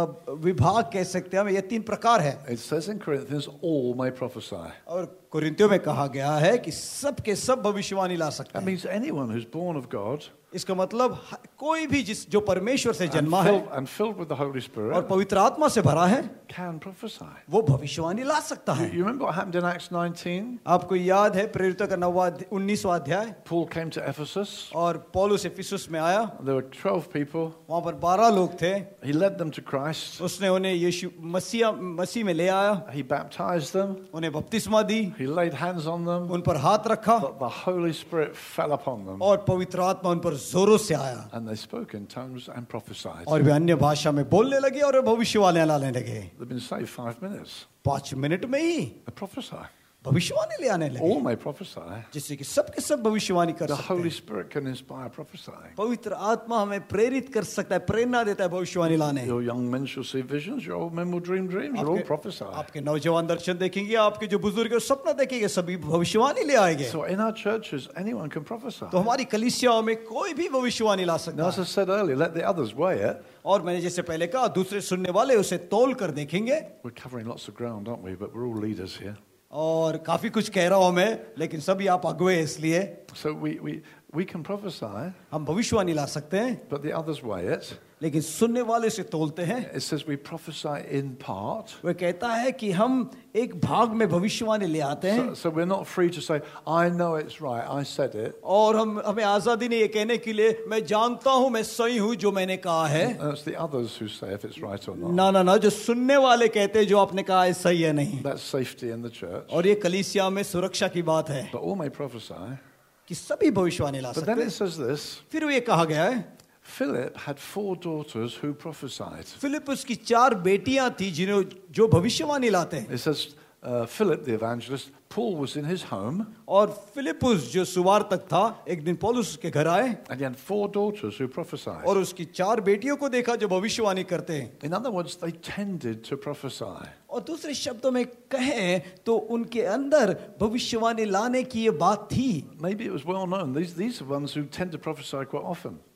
[SPEAKER 1] विभाग कह सकते हैं हम, ये 3 प्रकार है।
[SPEAKER 2] It says in Corinthians, all may prophesy.
[SPEAKER 1] और कुरिन्थियों में कहा गया है कि सब के सब भविष्यवाणी ला सकते
[SPEAKER 2] That
[SPEAKER 1] हैं।
[SPEAKER 2] means anyone who's born of God
[SPEAKER 1] इसका मतलब कोई भी जो परमेश्वर से जन्मा है
[SPEAKER 2] and filled with the Holy
[SPEAKER 1] और
[SPEAKER 2] Spirit
[SPEAKER 1] पवित्र आत्मा से भरा है,
[SPEAKER 2] can prophesy.
[SPEAKER 1] वो भविष्यवाणी ला सकता है।
[SPEAKER 2] You remember what happened in Acts 19?
[SPEAKER 1] आपको याद है प्रेरितों का 19वां अध्याय,
[SPEAKER 2] Paul came to Ephesus.
[SPEAKER 1] और पौलुस एफिसुस में आया,
[SPEAKER 2] There were 12 people.
[SPEAKER 1] वहां पर 12 लोग थे।
[SPEAKER 2] He led them to Christ.
[SPEAKER 1] उसने उन्हें यीशु मसीह में ले आया,
[SPEAKER 2] He baptized them.
[SPEAKER 1] उन्हें बपतिस्मा दी,
[SPEAKER 2] He laid hands on them.
[SPEAKER 1] उन पर हाथ रखा
[SPEAKER 2] The Holy Spirit fell upon them.
[SPEAKER 1] और पवित्र आत्मा उन पर जोरों से आया
[SPEAKER 2] And they spoke in tongues and prophesied.
[SPEAKER 1] और वे अन्य भाषा में बोलने लगे और वे भविष्यवाणियां लाने लगे।
[SPEAKER 2] They've been saved 5 minutes.
[SPEAKER 1] 5 minute में ही
[SPEAKER 2] They prophesy.
[SPEAKER 1] भविष्यवाणी ले आने लगे,
[SPEAKER 2] All may prophesy.
[SPEAKER 1] जिससे कि सब के सब भविष्यवाणी कर
[SPEAKER 2] The
[SPEAKER 1] सकते
[SPEAKER 2] Holy
[SPEAKER 1] हैं।
[SPEAKER 2] Spirit can inspire prophesying.
[SPEAKER 1] पवित्र आत्मा हमें प्रेरित कर सकता है, प्रेरणा देता है भविष्यवाणी लाने।
[SPEAKER 2] Your young men shall see visions, your old men will dream dreams, you'll all prophesy.
[SPEAKER 1] आपके नौजवान दर्शन देखेंगे, आपके जो बुजुर्ग है सपना देखेंगे, सभी भविष्यवाणी ले आएंगे।
[SPEAKER 2] So in our churches, anyone can prophesy.
[SPEAKER 1] तो हमारी कलीसियाओं में कोई भी भविष्यवाणी ला सकता
[SPEAKER 2] Now, as I
[SPEAKER 1] है।
[SPEAKER 2] said earlier, let the others weigh it.
[SPEAKER 1] और मैंने जैसे पहले कहा, दूसरे सुनने वाले उसे तोल कर देखेंगे।
[SPEAKER 2] We're covering lots of ground, aren't we? But we're all leaders here.
[SPEAKER 1] और काफी कुछ कह रहा हूं मैं, लेकिन सभी आप अगुए हैं, इसलिए
[SPEAKER 2] So we can prophesy,
[SPEAKER 1] हम भविष्यवाणी ला सकते हैं,
[SPEAKER 2] but the others weigh it.
[SPEAKER 1] लेकिन सुनने वाले से तोलते हैं।
[SPEAKER 2] It says we prophesy in part.
[SPEAKER 1] वह कहता है कि हम एक भाग में भविष्यवाणी ले आते हैं
[SPEAKER 2] So we're not free to say, I know it's right, I said it.
[SPEAKER 1] और हमें आजादी नहीं है कहने के लिए मैं जानता हूं, मैं सही हूं जो मैंने कहा है।
[SPEAKER 2] And it's the others who say if it's right or not.
[SPEAKER 1] ना ना ना, जो सुनने वाले कहते हैं जो आपने कहा है सही है नहीं।
[SPEAKER 2] That's safety in the church.
[SPEAKER 1] और ये कलीसिया में सुरक्षा की बात है
[SPEAKER 2] But all may prophesy.
[SPEAKER 1] कि सभी भविष्यवाणी ला
[SPEAKER 2] But
[SPEAKER 1] सकते
[SPEAKER 2] then
[SPEAKER 1] हैं।
[SPEAKER 2] it says this,
[SPEAKER 1] फिर ये कहा गया है,
[SPEAKER 2] Philip had 4 daughters who prophesied.
[SPEAKER 1] Philip की 4 बेटियां थी जिन्हें जो भविष्यवाणी लाते हैं।
[SPEAKER 2] It says Philip the evangelist, Paul was in his home,
[SPEAKER 1] और फिलिपुस जो सुवार्तक था एक दिन पौलुस के घर आए
[SPEAKER 2] and he had 4 daughters who prophesied.
[SPEAKER 1] और उसकी 4 बेटियों को देखा जो भविष्यवाणी करते हैं।
[SPEAKER 2] In other words, they tended to prophesy.
[SPEAKER 1] और दूसरे शब्दों में कहें तो उनके अंदर भविष्यवाणी लाने की ये बात थी।
[SPEAKER 2] Maybe it was well known. These are ones who tend to prophesy quite often.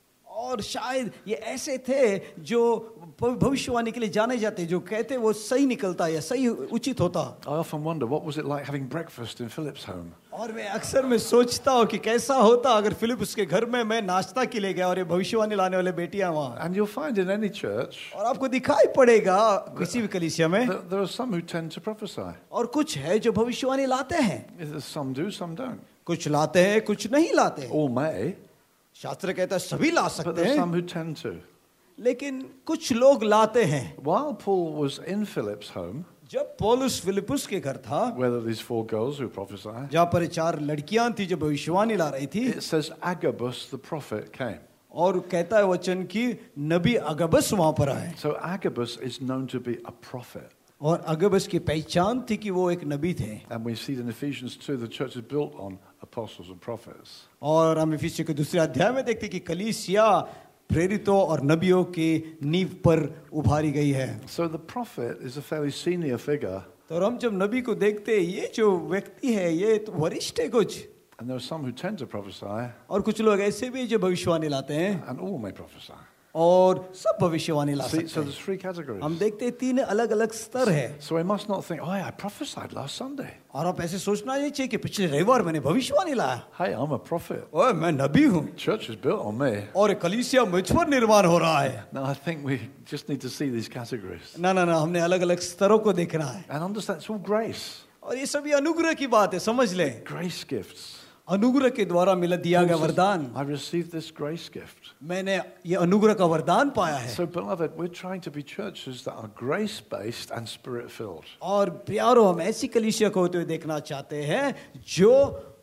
[SPEAKER 1] और शायद ये ऐसे थे जो भविष्यवाणी के लिए जाने जाते, जो कहते वो सही निकलता या सही उचित होता।
[SPEAKER 2] I often wonder what was it like having breakfast in Philip's home.
[SPEAKER 1] और मैं सोचता हूँ कि कैसा होता अगर फिलिप उसके घर में मैं नाश्ता के लिए गया और ये भविष्यवाणी लाने वाले बेटियां वहाँ।
[SPEAKER 2] And you'll find in any church
[SPEAKER 1] और आपको दिखाई पड़ेगा किसी भी कलीसिया में
[SPEAKER 2] there are some who tend to prophesy.
[SPEAKER 1] और कुछ है जो भविष्यवाणी लाते हैं,
[SPEAKER 2] Some do, some don't.
[SPEAKER 1] कुछ लाते हैं कुछ नहीं लाते।
[SPEAKER 2] All may,
[SPEAKER 1] शास्त्र कहता है सभी ला
[SPEAKER 2] but
[SPEAKER 1] सकते
[SPEAKER 2] there are
[SPEAKER 1] हैं,
[SPEAKER 2] some who tend to.
[SPEAKER 1] लेकिन कुछ लोग लाते हैं।
[SPEAKER 2] While Paul was in Philip's home,
[SPEAKER 1] जब पौलुस फिलिपुस के घर था,
[SPEAKER 2] where there are these 4 girls who prophesy,
[SPEAKER 1] जहाँ पर 4 लड़कियां थी जो भविष्यवाणी ला रही थी,
[SPEAKER 2] it says Agabus the prophet came.
[SPEAKER 1] और कहता है वचन की नबी अगबस वहां पर आए।
[SPEAKER 2] So Agabus is known to be a prophet.
[SPEAKER 1] और अगबस की पहचान थी कि वो एक नबी थे।
[SPEAKER 2] And we see in Ephesians 2 the church is built on apostles and prophets.
[SPEAKER 1] और हम इफिसियों के दूसरे अध्याय में देखते हैं कि कलीसिया प्रेरितों और नबियों की नींव पर उभारी गई है।
[SPEAKER 2] So the prophet is a fairly senior figure.
[SPEAKER 1] तो हम जब नबी को देखते हैं, ये जो व्यक्ति है ये तो वरिष्ठ है कुछ,
[SPEAKER 2] And there are some who tend to prophesy,
[SPEAKER 1] और कुछ लोग ऐसे भी जो भविष्यवाणी लाते हैं,
[SPEAKER 2] and all may prophesy.
[SPEAKER 1] और सब भविष्यवाणी ला
[SPEAKER 2] See,
[SPEAKER 1] सकते
[SPEAKER 2] so
[SPEAKER 1] हैं।
[SPEAKER 2] there's 3 categories.
[SPEAKER 1] हम देखते हैं 3 अलग अलग स्तर है।
[SPEAKER 2] So we must not think, oh, I prophesied last Sunday.
[SPEAKER 1] और आप ऐसे सोचना नहीं चाहिए कि पिछले रविवार मैंने भविष्यवाणी लाया,
[SPEAKER 2] Hey, I'm a prophet.
[SPEAKER 1] ओए मैं नबी हूँ
[SPEAKER 2] Church is built on me.
[SPEAKER 1] और कलीसिया मुझ पर निर्माण हो रहा है।
[SPEAKER 2] No, I think we just need to see these categories
[SPEAKER 1] ना ना ना, हमने अलग अलग स्तरों को देखना है,
[SPEAKER 2] and understand it's all grace.
[SPEAKER 1] और ये सभी अनुग्रह की बात है, समझ ले।
[SPEAKER 2] Grace gifts.
[SPEAKER 1] अनुग्रह के द्वारा मिला दिया गया
[SPEAKER 2] Paul says,
[SPEAKER 1] वरदान,
[SPEAKER 2] I received this grace gift.
[SPEAKER 1] मैंने ये अनुग्रह का वरदान पाया है।
[SPEAKER 2] So, beloved, we're trying to be churches that are grace-based and spirit-filled.
[SPEAKER 1] और प्यारो, हम ऐसी कलीसिया को होते हुए देखना चाहते हैं जो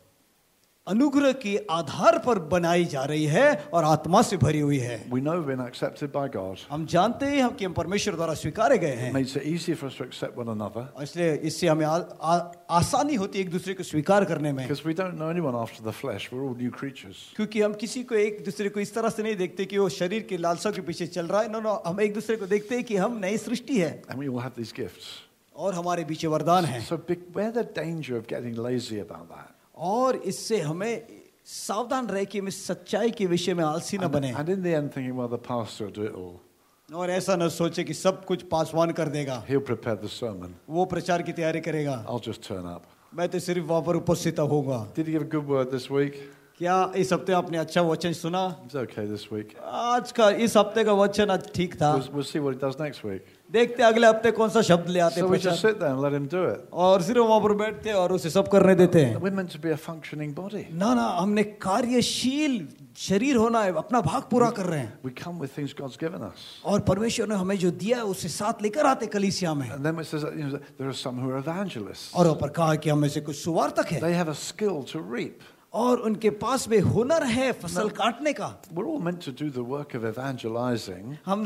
[SPEAKER 1] अनुग्रह के आधार पर बनाई जा रही है और आत्मा से भरी हुई है।
[SPEAKER 2] We know we've been accepted by God.
[SPEAKER 1] हम जानते हैं कि हम परमेश्वर द्वारा स्वीकारे गए
[SPEAKER 2] It
[SPEAKER 1] हैं,
[SPEAKER 2] makes it easier for us to accept one another
[SPEAKER 1] और इसलिए इससे हमें आसानी होती है एक दूसरे को स्वीकार करने में,
[SPEAKER 2] because we don't know anyone after the flesh. We're all new creatures.
[SPEAKER 1] क्योंकि हम किसी को एक दूसरे को इस तरह से नहीं देखते कि वो शरीर की लालसा के पीछे चल रहा है। नो नो, हम एक दूसरे को देखते हैं कि हम नई सृष्टि है
[SPEAKER 2] And we all have these gifts.
[SPEAKER 1] और हमारे बीच वरदान है।
[SPEAKER 2] So beware the danger of getting lazy about that.
[SPEAKER 1] और इससे हमें सावधान रहे कि हम इस सच्चाई के विषय में आलसी न बने,
[SPEAKER 2] And in the end thinking, well, the pastor will do it all.
[SPEAKER 1] और ऐसा न सोचे कि सब कुछ पासवान कर देगा,
[SPEAKER 2] He'll prepare the sermon.
[SPEAKER 1] वो प्रचार की तैयारी करेगा,
[SPEAKER 2] I'll just turn up.
[SPEAKER 1] मैं तो सिर्फ वहां पर उपस्थित होऊंगा।
[SPEAKER 2] Did he give a good word this week?
[SPEAKER 1] क्या इस हफ्ते आपने अच्छा वचन सुना?
[SPEAKER 2] It's okay this week.
[SPEAKER 1] आज का इस हफ्ते का वचन आज ठीक था,
[SPEAKER 2] We'll see what he does next week.
[SPEAKER 1] देखते अगले हफ्ते कौन सा शब्द ले आते
[SPEAKER 2] So we just
[SPEAKER 1] प्रचार,
[SPEAKER 2] sit there and let him do it.
[SPEAKER 1] और सिर्फ वहां पर बैठते और उसे सब करने देते हैं।
[SPEAKER 2] We're meant to be a functioning body.
[SPEAKER 1] ना ना, हमने कार्यशील शरीर होना है, अपना भाग पूरा कर रहे हैं,
[SPEAKER 2] We come with things God's given us.
[SPEAKER 1] और परमेश्वर ने हमें जो दिया है उसे साथ लेकर आते कलीसिया में।
[SPEAKER 2] And then it says that, there are some who are evangelists.
[SPEAKER 1] और ऊपर कहा कि हम में से कुछ सुवार्तक है
[SPEAKER 2] They have a skill to reap.
[SPEAKER 1] और उनके पास में हुनर है फसल काटने का।
[SPEAKER 2] We're all meant to do the work of evangelizing.
[SPEAKER 1] हम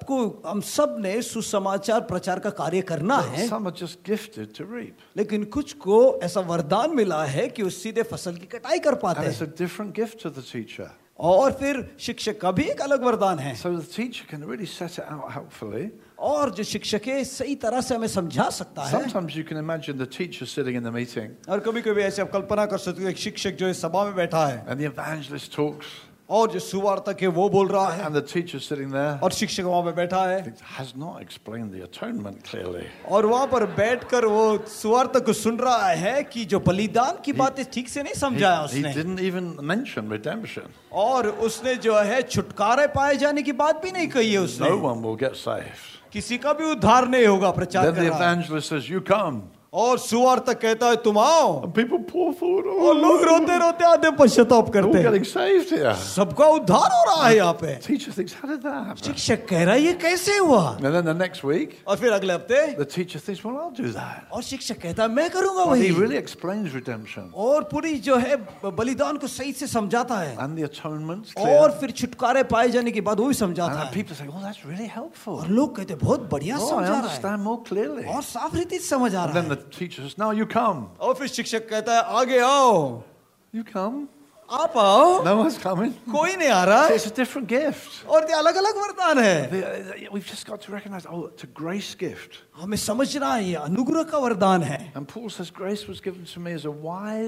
[SPEAKER 1] सब ने सुसमाचार प्रचार का कार्य करना है,
[SPEAKER 2] Some are just gifted to reap.
[SPEAKER 1] लेकिन कुछ को ऐसा वरदान मिला है कि वो सीधे फसल की कटाई कर पाते
[SPEAKER 2] And it's
[SPEAKER 1] हैं।
[SPEAKER 2] a different gift to the teacher.
[SPEAKER 1] और फिर शिक्षक का भी एक अलग वरदान है,
[SPEAKER 2] So the teacher can really set it out helpfully.
[SPEAKER 1] और जो शिक्षक है सही तरह से हमें समझा सकता है।
[SPEAKER 2] Sometimes you can imagine the teacher sitting in the meeting
[SPEAKER 1] और कभी कभी ऐसे आप कल्पना कर सकते हो, एक शिक्षक जो है सभा में बैठा है
[SPEAKER 2] and the evangelist talks
[SPEAKER 1] और जो सुवार्तक है वो बोल रहा है
[SPEAKER 2] and the teacher sitting there
[SPEAKER 1] और शिक्षक वहां पे बैठा है
[SPEAKER 2] has not explained the atonement clearly.
[SPEAKER 1] और वहां पर बैठकर वो सुवार्तक को सुन रहा है कि जो बलिदान की बातें ठीक से नहीं समझाया
[SPEAKER 2] He
[SPEAKER 1] उसने,
[SPEAKER 2] didn't even mention redemption.
[SPEAKER 1] और उसने जो है छुटकारे पाए जाने की बात भी नहीं कही है उसने।
[SPEAKER 2] No one will get saved.
[SPEAKER 1] किसी का भी उद्धार नहीं होगा, प्रचार
[SPEAKER 2] Then
[SPEAKER 1] कर
[SPEAKER 2] the
[SPEAKER 1] रहा है।
[SPEAKER 2] evangelist says, you come.
[SPEAKER 1] और सुवार्तक कहता है तुम आओ,
[SPEAKER 2] And people pour forward.
[SPEAKER 1] और लोग रोते रोते आते पश्चाताप
[SPEAKER 2] We're
[SPEAKER 1] करते
[SPEAKER 2] all
[SPEAKER 1] हैं,
[SPEAKER 2] getting saved here.
[SPEAKER 1] सबका उद्धार हो रहा है यहाँ पे।
[SPEAKER 2] Teacher thinks, how did that happen?
[SPEAKER 1] शिक्षक कह रहा है ये कैसे हुआ,
[SPEAKER 2] And then the next week,
[SPEAKER 1] और फिर अगले हफ्ते
[SPEAKER 2] the teacher thinks, well, I'll do that.
[SPEAKER 1] और शिक्षक कहता है मैं करूंगा
[SPEAKER 2] But he
[SPEAKER 1] वही,
[SPEAKER 2] really explains redemption
[SPEAKER 1] और पूरी जो है बलिदान को सही से समझाता है,
[SPEAKER 2] and the atonement.
[SPEAKER 1] और
[SPEAKER 2] Clear.
[SPEAKER 1] फिर छुटकारे पाए जाने के बाद वो भी समझाता
[SPEAKER 2] And
[SPEAKER 1] है,
[SPEAKER 2] people say, oh, that's really helpful.
[SPEAKER 1] और लोग कहते हैं बहुत बढ़िया
[SPEAKER 2] Oh, I
[SPEAKER 1] समझा रहा है
[SPEAKER 2] understand more clearly.
[SPEAKER 1] और साफ रीति से समझ आ
[SPEAKER 2] And
[SPEAKER 1] रहा
[SPEAKER 2] then
[SPEAKER 1] है।
[SPEAKER 2] the teacher says, now you come.
[SPEAKER 1] और फिर शिक्षक कहता है आगे आओ,
[SPEAKER 2] You come.
[SPEAKER 1] आप आओ,
[SPEAKER 2] No one's coming.
[SPEAKER 1] कोई नहीं आ रहा है,
[SPEAKER 2] It's a different gift.
[SPEAKER 1] और ये अलग अलग वरदान है।
[SPEAKER 2] We've just got to recognize, oh, it's a grace gift.
[SPEAKER 1] हमें समझना है ये अनुग्रह का वरदान है,
[SPEAKER 2] And Paul says, grace was given to me as a wise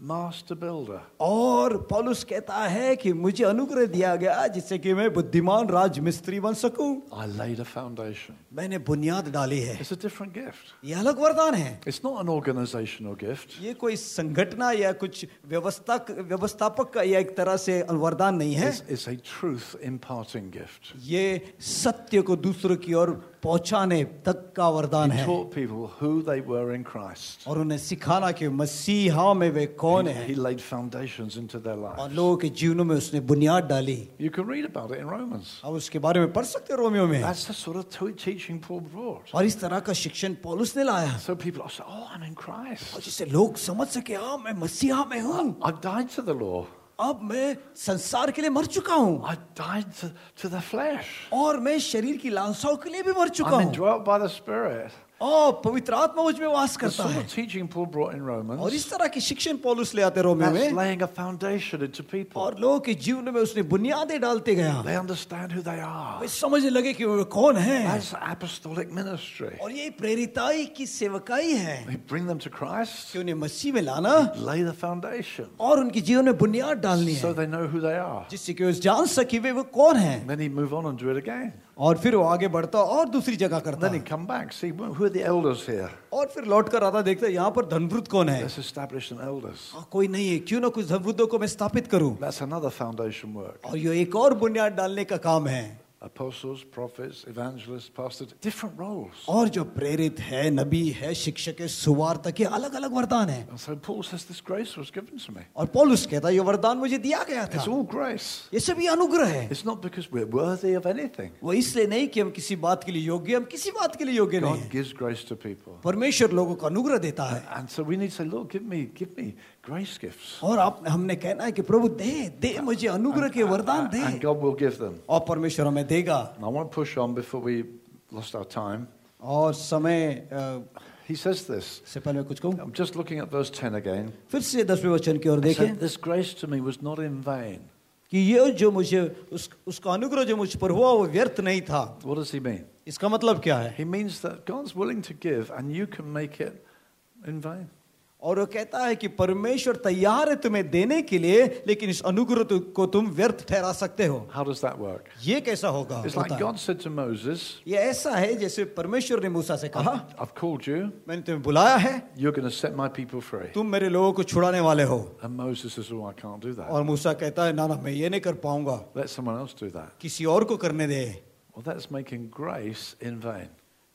[SPEAKER 2] master builder.
[SPEAKER 1] और पौलुस कहता है कि मुझे अनुग्रह दिया गया जिससे कि मैं बुद्धिमान राजमिस्त्री बन सकूं।
[SPEAKER 2] I laid a foundation.
[SPEAKER 1] मैंने बुनियाद डाली है।
[SPEAKER 2] It's a different gift.
[SPEAKER 1] ये अलग वरदान है।
[SPEAKER 2] It's not an organizational gift.
[SPEAKER 1] ये कोई संगठना या कुछ व्यवस्थापक का या एक तरह से वरदान नहीं है।
[SPEAKER 2] It's a truth imparting gift.
[SPEAKER 1] ये सत्य को दूसरों की ओर पहुंचाने तक का वरदान
[SPEAKER 2] He
[SPEAKER 1] है।
[SPEAKER 2] taught people who they were in Christ.
[SPEAKER 1] और उन्हें सिखाना कि मसीहा में वे कौन है।
[SPEAKER 2] He laid foundations into their
[SPEAKER 1] और
[SPEAKER 2] lives.
[SPEAKER 1] लोगों के जीवनों में उसने बुनियाद डाली।
[SPEAKER 2] You can read about it in Romans.
[SPEAKER 1] अब उसके बारे में पढ़ सकते हैं रोमियो में।
[SPEAKER 2] That's the sort of teaching Paul brought.
[SPEAKER 1] और इस तरह का शिक्षण पौलुस ने लाया
[SPEAKER 2] So people are saying, oh, I'm in
[SPEAKER 1] और
[SPEAKER 2] Christ.
[SPEAKER 1] जिससे लोग समझ सके हाँ मैं मसीहा में हूँ।
[SPEAKER 2] I've died to the law.
[SPEAKER 1] अब मैं संसार के लिए मर चुका हूँ
[SPEAKER 2] I've died to the flesh.
[SPEAKER 1] और मैं शरीर की लालसाओं के लिए भी मर चुका
[SPEAKER 2] I'm
[SPEAKER 1] हूँ
[SPEAKER 2] indwelt by the Spirit.
[SPEAKER 1] और पवित्र आत्मा मुझ में वास
[SPEAKER 2] The
[SPEAKER 1] करता
[SPEAKER 2] sort
[SPEAKER 1] है।
[SPEAKER 2] of teaching Paul brought in
[SPEAKER 1] और
[SPEAKER 2] Romans,
[SPEAKER 1] इस तरह की शिक्षण पौलुस ले आते रोमियो
[SPEAKER 2] that's
[SPEAKER 1] में
[SPEAKER 2] laying a foundation into people.
[SPEAKER 1] और लोगों के जीवन में उसने बुनियादें डालते गया।
[SPEAKER 2] They understand who they are.
[SPEAKER 1] वे समझने लगे कि वे कौन है
[SPEAKER 2] That's apostolic ministry.
[SPEAKER 1] और ये प्रेरिताई की सेवकाई है
[SPEAKER 2] We bring them to Christ,
[SPEAKER 1] कि उन्हें मसीह में लाना
[SPEAKER 2] lay the foundation,
[SPEAKER 1] और उनके जीवन में बुनियाद डालनी
[SPEAKER 2] so
[SPEAKER 1] है
[SPEAKER 2] they know who they are.
[SPEAKER 1] जिससे कि वे जान सके वे वो कौन है।
[SPEAKER 2] Then he'd move on and do it again.
[SPEAKER 1] और फिर वो आगे बढ़ता और दूसरी जगह करता
[SPEAKER 2] Then
[SPEAKER 1] है
[SPEAKER 2] he'd come back, see who are the elders here.
[SPEAKER 1] और फिर लौट कर आता देखता है यहाँ पर धनवृत्त कौन है।
[SPEAKER 2] Let's establish some elders.
[SPEAKER 1] कोई नहीं है, क्यों ना कुछ धनवृत्तों को मैं स्थापित करूं।
[SPEAKER 2] That's another foundation work.
[SPEAKER 1] और ये एक और बुनियाद डालने का काम है।
[SPEAKER 2] Apostles, prophets, evangelists, pastors, different roles.
[SPEAKER 1] और जो प्रेरित है, नबी है, शिक्षक है, सुवार्तक है, अलग अलग वरदान है।
[SPEAKER 2] And so Paul says this grace was given to me.
[SPEAKER 1] और पौलुस कहता है ये वरदान मुझे दिया गया
[SPEAKER 2] It's
[SPEAKER 1] था।
[SPEAKER 2] all grace.
[SPEAKER 1] ये सभी अनुग्रह है।
[SPEAKER 2] It's not because we're worthy of anything.
[SPEAKER 1] वो इसलिए नहीं कि हम किसी बात के लिए योग्य, हम किसी बात के लिए योग्य नहीं
[SPEAKER 2] God
[SPEAKER 1] हैं।
[SPEAKER 2] gives grace to people.
[SPEAKER 1] परमेश्वर लोगों को अनुग्रह देता है।
[SPEAKER 2] And so we need to say, Lord, give me grace gifts.
[SPEAKER 1] और हमने कहना है कि प्रभु दे मुझे अनुग्रह के वरदान दे
[SPEAKER 2] And God will give them.
[SPEAKER 1] और परमेश्वर हमें देगा।
[SPEAKER 2] And I want to push on before we lost our time.
[SPEAKER 1] और समय
[SPEAKER 2] He says this.
[SPEAKER 1] से पहले मैं कुछ कहूँ।
[SPEAKER 2] I'm just looking at verse 10 again.
[SPEAKER 1] फिर से 10वें वचन की ओर
[SPEAKER 2] He
[SPEAKER 1] देखें
[SPEAKER 2] said, this grace to me was not in vain.
[SPEAKER 1] कि ये जो मुझे उसका अनुग्रह जो मुझ पर हुआ वो व्यर्थ नहीं था।
[SPEAKER 2] What does he mean?
[SPEAKER 1] इसका मतलब क्या है?
[SPEAKER 2] He means that God's willing to give and you can make it in vain.
[SPEAKER 1] और वो कहता है कि परमेश्वर तैयार है तुम्हें देने के लिए, लेकिन इस अनुग्रह को तुम व्यर्थ ठहरा सकते हो।
[SPEAKER 2] How does that work?
[SPEAKER 1] ये कैसा होगा?
[SPEAKER 2] It's like God said to Moses,
[SPEAKER 1] ये ऐसा है जैसे परमेश्वर ने मूसा से कहा,
[SPEAKER 2] I've called you,
[SPEAKER 1] मैंने तुम्हें बुलाया है,
[SPEAKER 2] you're going to set my people free.
[SPEAKER 1] तुम मेरे लोगों को छुड़ाने वाले हो।
[SPEAKER 2] And Moses says, oh, I can't do that.
[SPEAKER 1] और मूसा कहता है ना मैं ये नहीं कर पाऊंगा,
[SPEAKER 2] Let someone else do that.
[SPEAKER 1] किसी और को करने दे।
[SPEAKER 2] Well, that's making grace in vain.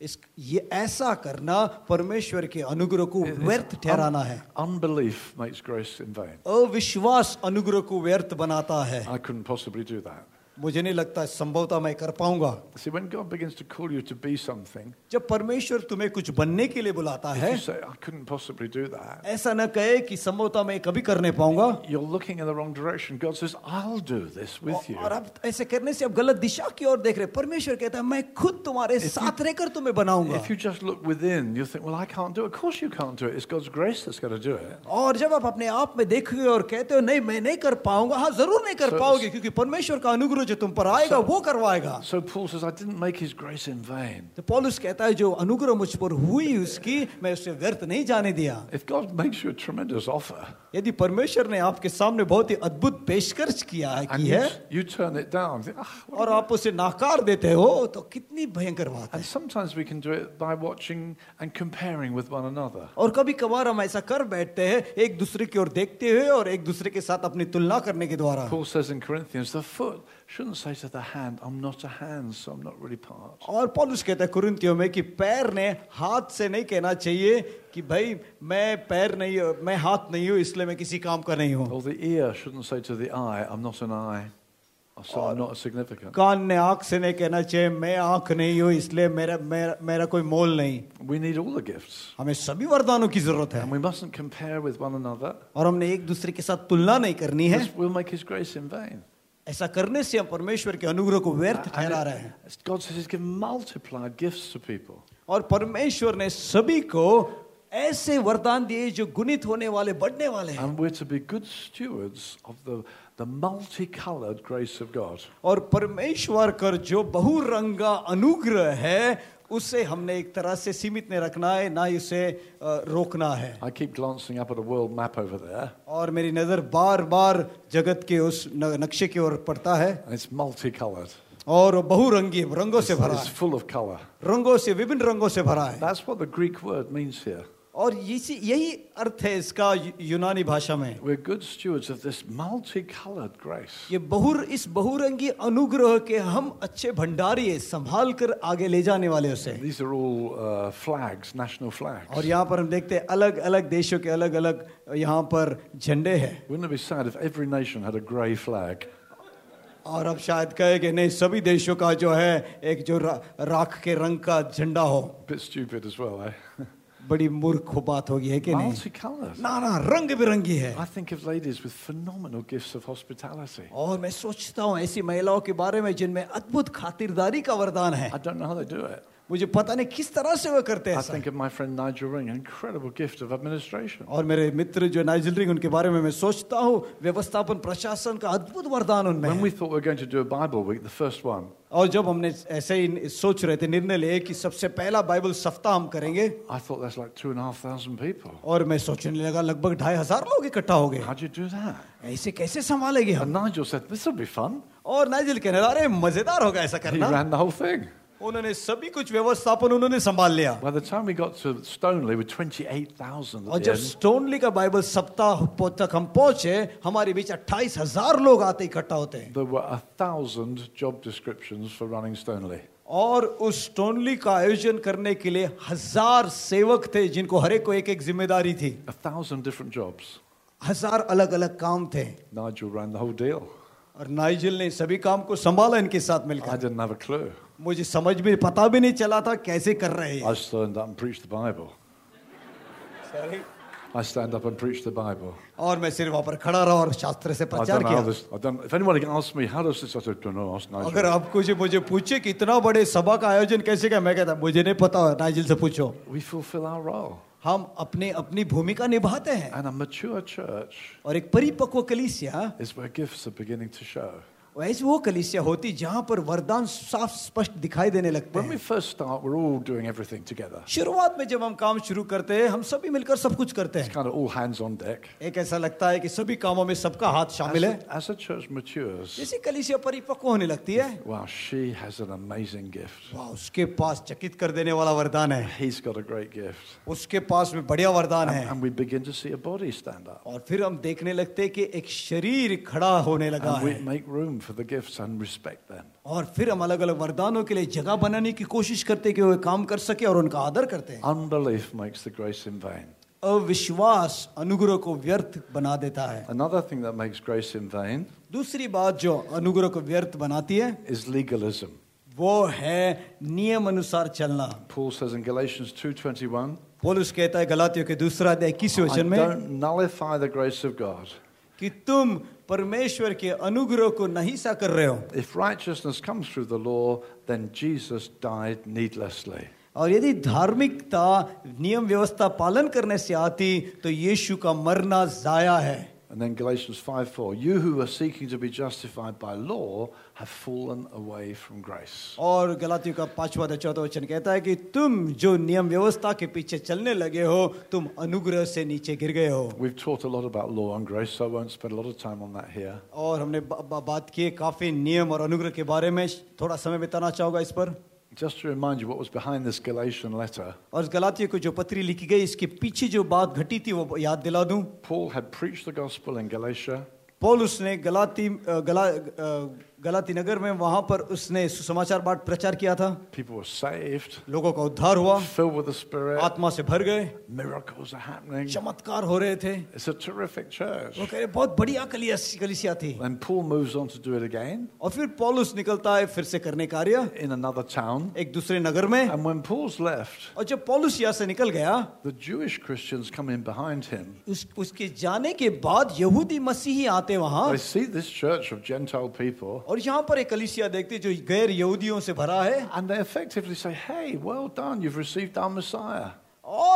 [SPEAKER 1] ये ऐसा करना परमेश्वर के अनुग्रह को व्यर्थ ठहराना है।
[SPEAKER 2] Unbelief makes grace in vain.
[SPEAKER 1] अविश्वास अनुग्रह को व्यर्थ बनाता है।
[SPEAKER 2] I couldn't possibly do that.
[SPEAKER 1] मुझे नहीं लगता संभवतः मैं कर पाऊंगा।
[SPEAKER 2] See, when God begins to call you to be something,
[SPEAKER 1] जब परमेश्वर तुम्हें कुछ बनने के लिए बुलाता है,
[SPEAKER 2] you say, I couldn't possibly do that.
[SPEAKER 1] ऐसा न कहे कि संभवतः मैं कभी कर नहीं पाऊंगा।
[SPEAKER 2] You're looking in the wrong direction. God says, I'll do this with you.
[SPEAKER 1] और अब ऐसे करने से अब गलत दिशा की ओर देख रहे। परमेश्वर कहता है मैं खुद तुम्हारे साथ रहकर तुम्हें बनाऊंगा।
[SPEAKER 2] If you just look within, you think, well, I can't do it. Of course you can't do it. It's God's grace that's going to do it.
[SPEAKER 1] और जब आप अपने आप में देखोगे और कहते हो नहीं मैं नहीं कर पाऊंगा, हाँ जरूर नहीं कर पाओगे, क्योंकि परमेश्वर का अनुग्रह जो तुम पर आएगा वो करवाएगा।
[SPEAKER 2] So Paul says, I didn't make his grace in vain.
[SPEAKER 1] तो पौलुस कहता है जो अनुग्रह मुझ पर हुई उसकी मैं उसे व्यर्थ नहीं जाने दिया।
[SPEAKER 2] If God makes you a tremendous offer,
[SPEAKER 1] यदि परमेश्वर ने आपके सामने बहुत ही अद्भुत पेशकश किया है
[SPEAKER 2] and
[SPEAKER 1] की है
[SPEAKER 2] you turn it down, think,
[SPEAKER 1] और आप उसे नाकार देते हो तो कितनी भयंकर बात है।
[SPEAKER 2] and sometimes we can do it by watching and comparing with one another.
[SPEAKER 1] और कभी कभार हम ऐसा कर बैठते हैं एक दूसरे की ओर देखते हुए और एक दूसरे के साथ अपनी तुलना करने के द्वारा।
[SPEAKER 2] Paul says in Corinthians, the foot shouldn't say to the hand, I'm not a hand, so I'm not really part.
[SPEAKER 1] और पौलुस कहता है कुरिन्थियों में कि पैर ने हाथ से नहीं कहना चाहिए कि भाई मैं पैर नहीं हूँ, मैं हाथ नहीं हूँ इसलिए मैं किसी काम का नहीं हूँ।
[SPEAKER 2] Or the ear shouldn't say to the eye, I'm not an eye, so I'm not significant.
[SPEAKER 1] कान ने आँख से नहीं कहना चाहिए मैं आँख नहीं हूँ इसलिए मेरा कोई मोल नहीं।
[SPEAKER 2] We need all the gifts.
[SPEAKER 1] हमें सभी वरदानों की जरूरत है
[SPEAKER 2] And we mustn't compare with one another.
[SPEAKER 1] और हमने एक दूसरे के साथ तुलना नहीं करनी है।
[SPEAKER 2] This will make his grace in vain.
[SPEAKER 1] ऐसा करने से हम परमेश्वर के अनुग्रह को व्यर्थ ठहरा रहे हैं।
[SPEAKER 2] God says he's given multiplied gifts to people.
[SPEAKER 1] और परमेश्वर ने सभी को ऐसे वरदान दिए जो गुणित होने वाले बढ़ने वाले हैं।
[SPEAKER 2] And we're to be good stewards of the multicolored grace of God.
[SPEAKER 1] और परमेश्वर कर जो बहुरंगा अनुग्रह है उसे हमने एक तरह से सीमित नहीं रखना है, ना ही उसे रोकना है।
[SPEAKER 2] I keep glancing up at a world map over there.
[SPEAKER 1] और मेरी नजर बार बार जगत के उस नक्शे की ओर पड़ता है,
[SPEAKER 2] And it's multicolored.
[SPEAKER 1] और बहुरंगी रंगों से भरा
[SPEAKER 2] It's
[SPEAKER 1] है,
[SPEAKER 2] full of color.
[SPEAKER 1] रंगों से, विभिन्न रंगों से भरा है।
[SPEAKER 2] That's what the Greek word means here.
[SPEAKER 1] और यही अर्थ है इसका यूनानी भाषा में।
[SPEAKER 2] We're good stewards of this multicolored grace.
[SPEAKER 1] इस बहुरंगी अनुग्रह के हम अच्छे भंडारी हैं, संभाल कर आगे ले जाने वाले उसे।
[SPEAKER 2] These are all flags, national flags.
[SPEAKER 1] और यहाँ पर हम देखते हैं अलग अलग देशों के अलग अलग यहाँ पर झंडे हैं।
[SPEAKER 2] Wouldn't it be sad if every nation had a grey flag?
[SPEAKER 1] और अब शायद कहे कि नहीं, सभी देशों का जो है एक जो राख के रंग का झंडा हो।
[SPEAKER 2] Bit stupid as well, eh?
[SPEAKER 1] बड़ी मूर्ख बात होगी है कि नहीं?
[SPEAKER 2] Multicolored.
[SPEAKER 1] ना रंग बिरंगी है।
[SPEAKER 2] I think of ladies with phenomenal gifts of hospitality.
[SPEAKER 1] और मैं सोचता हूँ ऐसी महिलाओं के बारे में जिनमें अद्भुत खातिरदारी का वरदान है।
[SPEAKER 2] I don't know how they do it.
[SPEAKER 1] मुझे पता नहीं किस तरह से वो करते हैं
[SPEAKER 2] I
[SPEAKER 1] ऐसा।
[SPEAKER 2] think of my friend Nigel Ring, an incredible gift of administration.
[SPEAKER 1] और मेरे मित्र जो नाइजल रिंग, उनके बारे में मैं सोचता हूँ व्यवस्थापन प्रशासन का अद्भुत वरदान उनमें
[SPEAKER 2] When
[SPEAKER 1] है।
[SPEAKER 2] we thought we were going to do a Bible week, the first one,
[SPEAKER 1] और जब हमने ऐसे ही सोच रहे थे, निर्णय लिए कि सबसे पहला बाइबल सप्ताह हम करेंगे,
[SPEAKER 2] I thought that's like 2,500 people.
[SPEAKER 1] और मैं सोचने लगा लगभग 2,500 लोग इकट्ठा हो गए।
[SPEAKER 2] How'd you do that?
[SPEAKER 1] ऐसे कैसे संभालेंगे
[SPEAKER 2] And
[SPEAKER 1] हम?
[SPEAKER 2] Nigel said, this will be fun.
[SPEAKER 1] और नाइजल कहने लगा, अरे मजेदार होगा ऐसा
[SPEAKER 2] He
[SPEAKER 1] करना।
[SPEAKER 2] ran the whole thing.
[SPEAKER 1] उन्होंने सभी कुछ व्यवस्थापन उन्होंने संभाल लिया।
[SPEAKER 2] By the time we got to Stoneleigh with 28,000
[SPEAKER 1] और
[SPEAKER 2] at the
[SPEAKER 1] जब
[SPEAKER 2] end,
[SPEAKER 1] स्टोनली का बाइबल सप्ताह तक हम पहुंचे, हमारे बीच 28,000 लोग आते इकट्ठा होते हैं।
[SPEAKER 2] there were 1,000 job descriptions for running Stoneleigh.
[SPEAKER 1] और उस स्टोनली का आयोजन करने के लिए 1000 सेवक थे, जिनको हर एक को एक एक जिम्मेदारी थी।
[SPEAKER 2] 1,000 different jobs.
[SPEAKER 1] 1000 अलग अलग काम थे,
[SPEAKER 2] Nigel ran the whole deal.
[SPEAKER 1] और नाइजल ने सभी काम को संभाला इनके साथ
[SPEAKER 2] I
[SPEAKER 1] मिलकर।
[SPEAKER 2] didn't have a clue.
[SPEAKER 1] मुझे समझ में पता भी नहीं चला था कैसे कर रहे हैं।
[SPEAKER 2] I stand up and preach the Bible. I stand up and preach the Bible.
[SPEAKER 1] और मैं सिर्फ वहां पर खड़ा रहा और शास्त्र से
[SPEAKER 2] I
[SPEAKER 1] प्रचार
[SPEAKER 2] don't know how
[SPEAKER 1] किया।
[SPEAKER 2] this. I don't. If anybody asks me how does this, I don't know. Ask Nigel.
[SPEAKER 1] अगर आप कुछ मुझे पूछे कि इतना बड़े सभा का आयोजन कैसे किया, मैं कहता मुझे नहीं पता, नाइजल से पूछो।
[SPEAKER 2] We fulfill our role.
[SPEAKER 1] हम अपनी भूमिका निभाते हैं,
[SPEAKER 2] And a mature church
[SPEAKER 1] और एक परिपक्व कलीसिया
[SPEAKER 2] is where gifts are beginning to show.
[SPEAKER 1] वैसे वो कलीसिया होती जहां पर वरदान साफ स्पष्ट दिखाई देने लगते
[SPEAKER 2] When we
[SPEAKER 1] हैं।
[SPEAKER 2] first start, we're all doing everything together.
[SPEAKER 1] शुरुआत में जब हम काम शुरू करते हैं, हम सभी मिलकर सब कुछ करते
[SPEAKER 2] It's
[SPEAKER 1] हैं।
[SPEAKER 2] kind of all hands on deck.
[SPEAKER 1] एक ऐसा लगता है कि सभी कामों में सबका हाथ शामिल है।
[SPEAKER 2] As a church matures,
[SPEAKER 1] जैसे कलीसिया परिपक्व होने लगती है,
[SPEAKER 2] wow, she has an amazing gift.
[SPEAKER 1] वाह, उसके पास चकित कर देने वाला वरदान है,
[SPEAKER 2] He's got a great gift.
[SPEAKER 1] उसके पास में बढ़िया वरदान है।
[SPEAKER 2] And we begin to see a body stand up.
[SPEAKER 1] और फिर हम देखने लगते हैं कि एक शरीर खड़ा होने लगा
[SPEAKER 2] And we
[SPEAKER 1] है,
[SPEAKER 2] make room for the gifts and respect them.
[SPEAKER 1] और फिर हम अलग अलग वरदानों के लिए जगह बनाने की कोशिश करते हैं कि वो काम कर सके और उनका आदर करते हैं।
[SPEAKER 2] Unbelief makes the grace in vain.
[SPEAKER 1] अविश्वास अनुग्रह को व्यर्थ बना देता है।
[SPEAKER 2] Another thing that makes grace in vain
[SPEAKER 1] दूसरी बात जो अनुग्रह को व्यर्थ बनाती है,
[SPEAKER 2] is legalism.
[SPEAKER 1] वो है नियम अनुसार चलना।
[SPEAKER 2] Paul says in Galatians 2:21,
[SPEAKER 1] पौलुस कहता है गलातियों के 2:21
[SPEAKER 2] I
[SPEAKER 1] वचन में
[SPEAKER 2] don't nullify the grace of God.
[SPEAKER 1] कि तुम परमेश्वर के अनुग्रह को नहीं सा कर रहे हो।
[SPEAKER 2] If righteousness comes through the law, then Jesus died needlessly.
[SPEAKER 1] और यदि धार्मिकता नियम व्यवस्था पालन करने से आती तो यीशु का मरना जाया है।
[SPEAKER 2] And then Galatians 5:4, you who are seeking to be justified by law have fallen away from grace.
[SPEAKER 1] और गलातियों का 5वां-4वां वचन कहता है कि तुम जो नियम व्यवस्था के पीछे चलने लगे हो, तुम अनुग्रह से नीचे गिर गए हो।
[SPEAKER 2] We've taught a lot about law and grace, so I won't spend a lot of time on that here.
[SPEAKER 1] और हमने बात की है काफी नियम और अनुग्रह के बारे में, थोड़ा समय बिताना चाहूंगा इस पर।
[SPEAKER 2] Just to remind you what was behind this Galatian letter,
[SPEAKER 1] और इस गलातियों को जो पत्री लिखी गई, इसके पीछे जो बात घटी थी वो याद दिला दूं।
[SPEAKER 2] Paul had preached the gospel in Galatia.
[SPEAKER 1] पौलुस ने गलाती नगर में वहां पर उसने सुसमाचार बाट प्रचार किया था।
[SPEAKER 2] People were saved,
[SPEAKER 1] लोगों का उद्धार हुआ,
[SPEAKER 2] filled with the Spirit,
[SPEAKER 1] आत्मा से भर गए,
[SPEAKER 2] miracles are happening.
[SPEAKER 1] चमत्कार हो रहे थे।
[SPEAKER 2] It's a terrific church.
[SPEAKER 1] वो कह रहे बहुत बढ़िया कलीसिया थी।
[SPEAKER 2] Then Paul moves on to do it again
[SPEAKER 1] और फिर पौलुस निकलता है फिर से करने कार्य
[SPEAKER 2] in another town.
[SPEAKER 1] एक दूसरे नगर में।
[SPEAKER 2] And when Paul's left,
[SPEAKER 1] और जब पौलुस यहाँ से निकल गया,
[SPEAKER 2] the Jewish Christians come in behind him.
[SPEAKER 1] उसके जाने के बाद यहूदी मसीही आते वहां,
[SPEAKER 2] They see this church of Gentile people,
[SPEAKER 1] और यहाँ पर एक कलीसिया देखते जो गैर यहूदियों से भरा है,
[SPEAKER 2] and they effectively say, hey, well done, you've received our Messiah.
[SPEAKER 1] और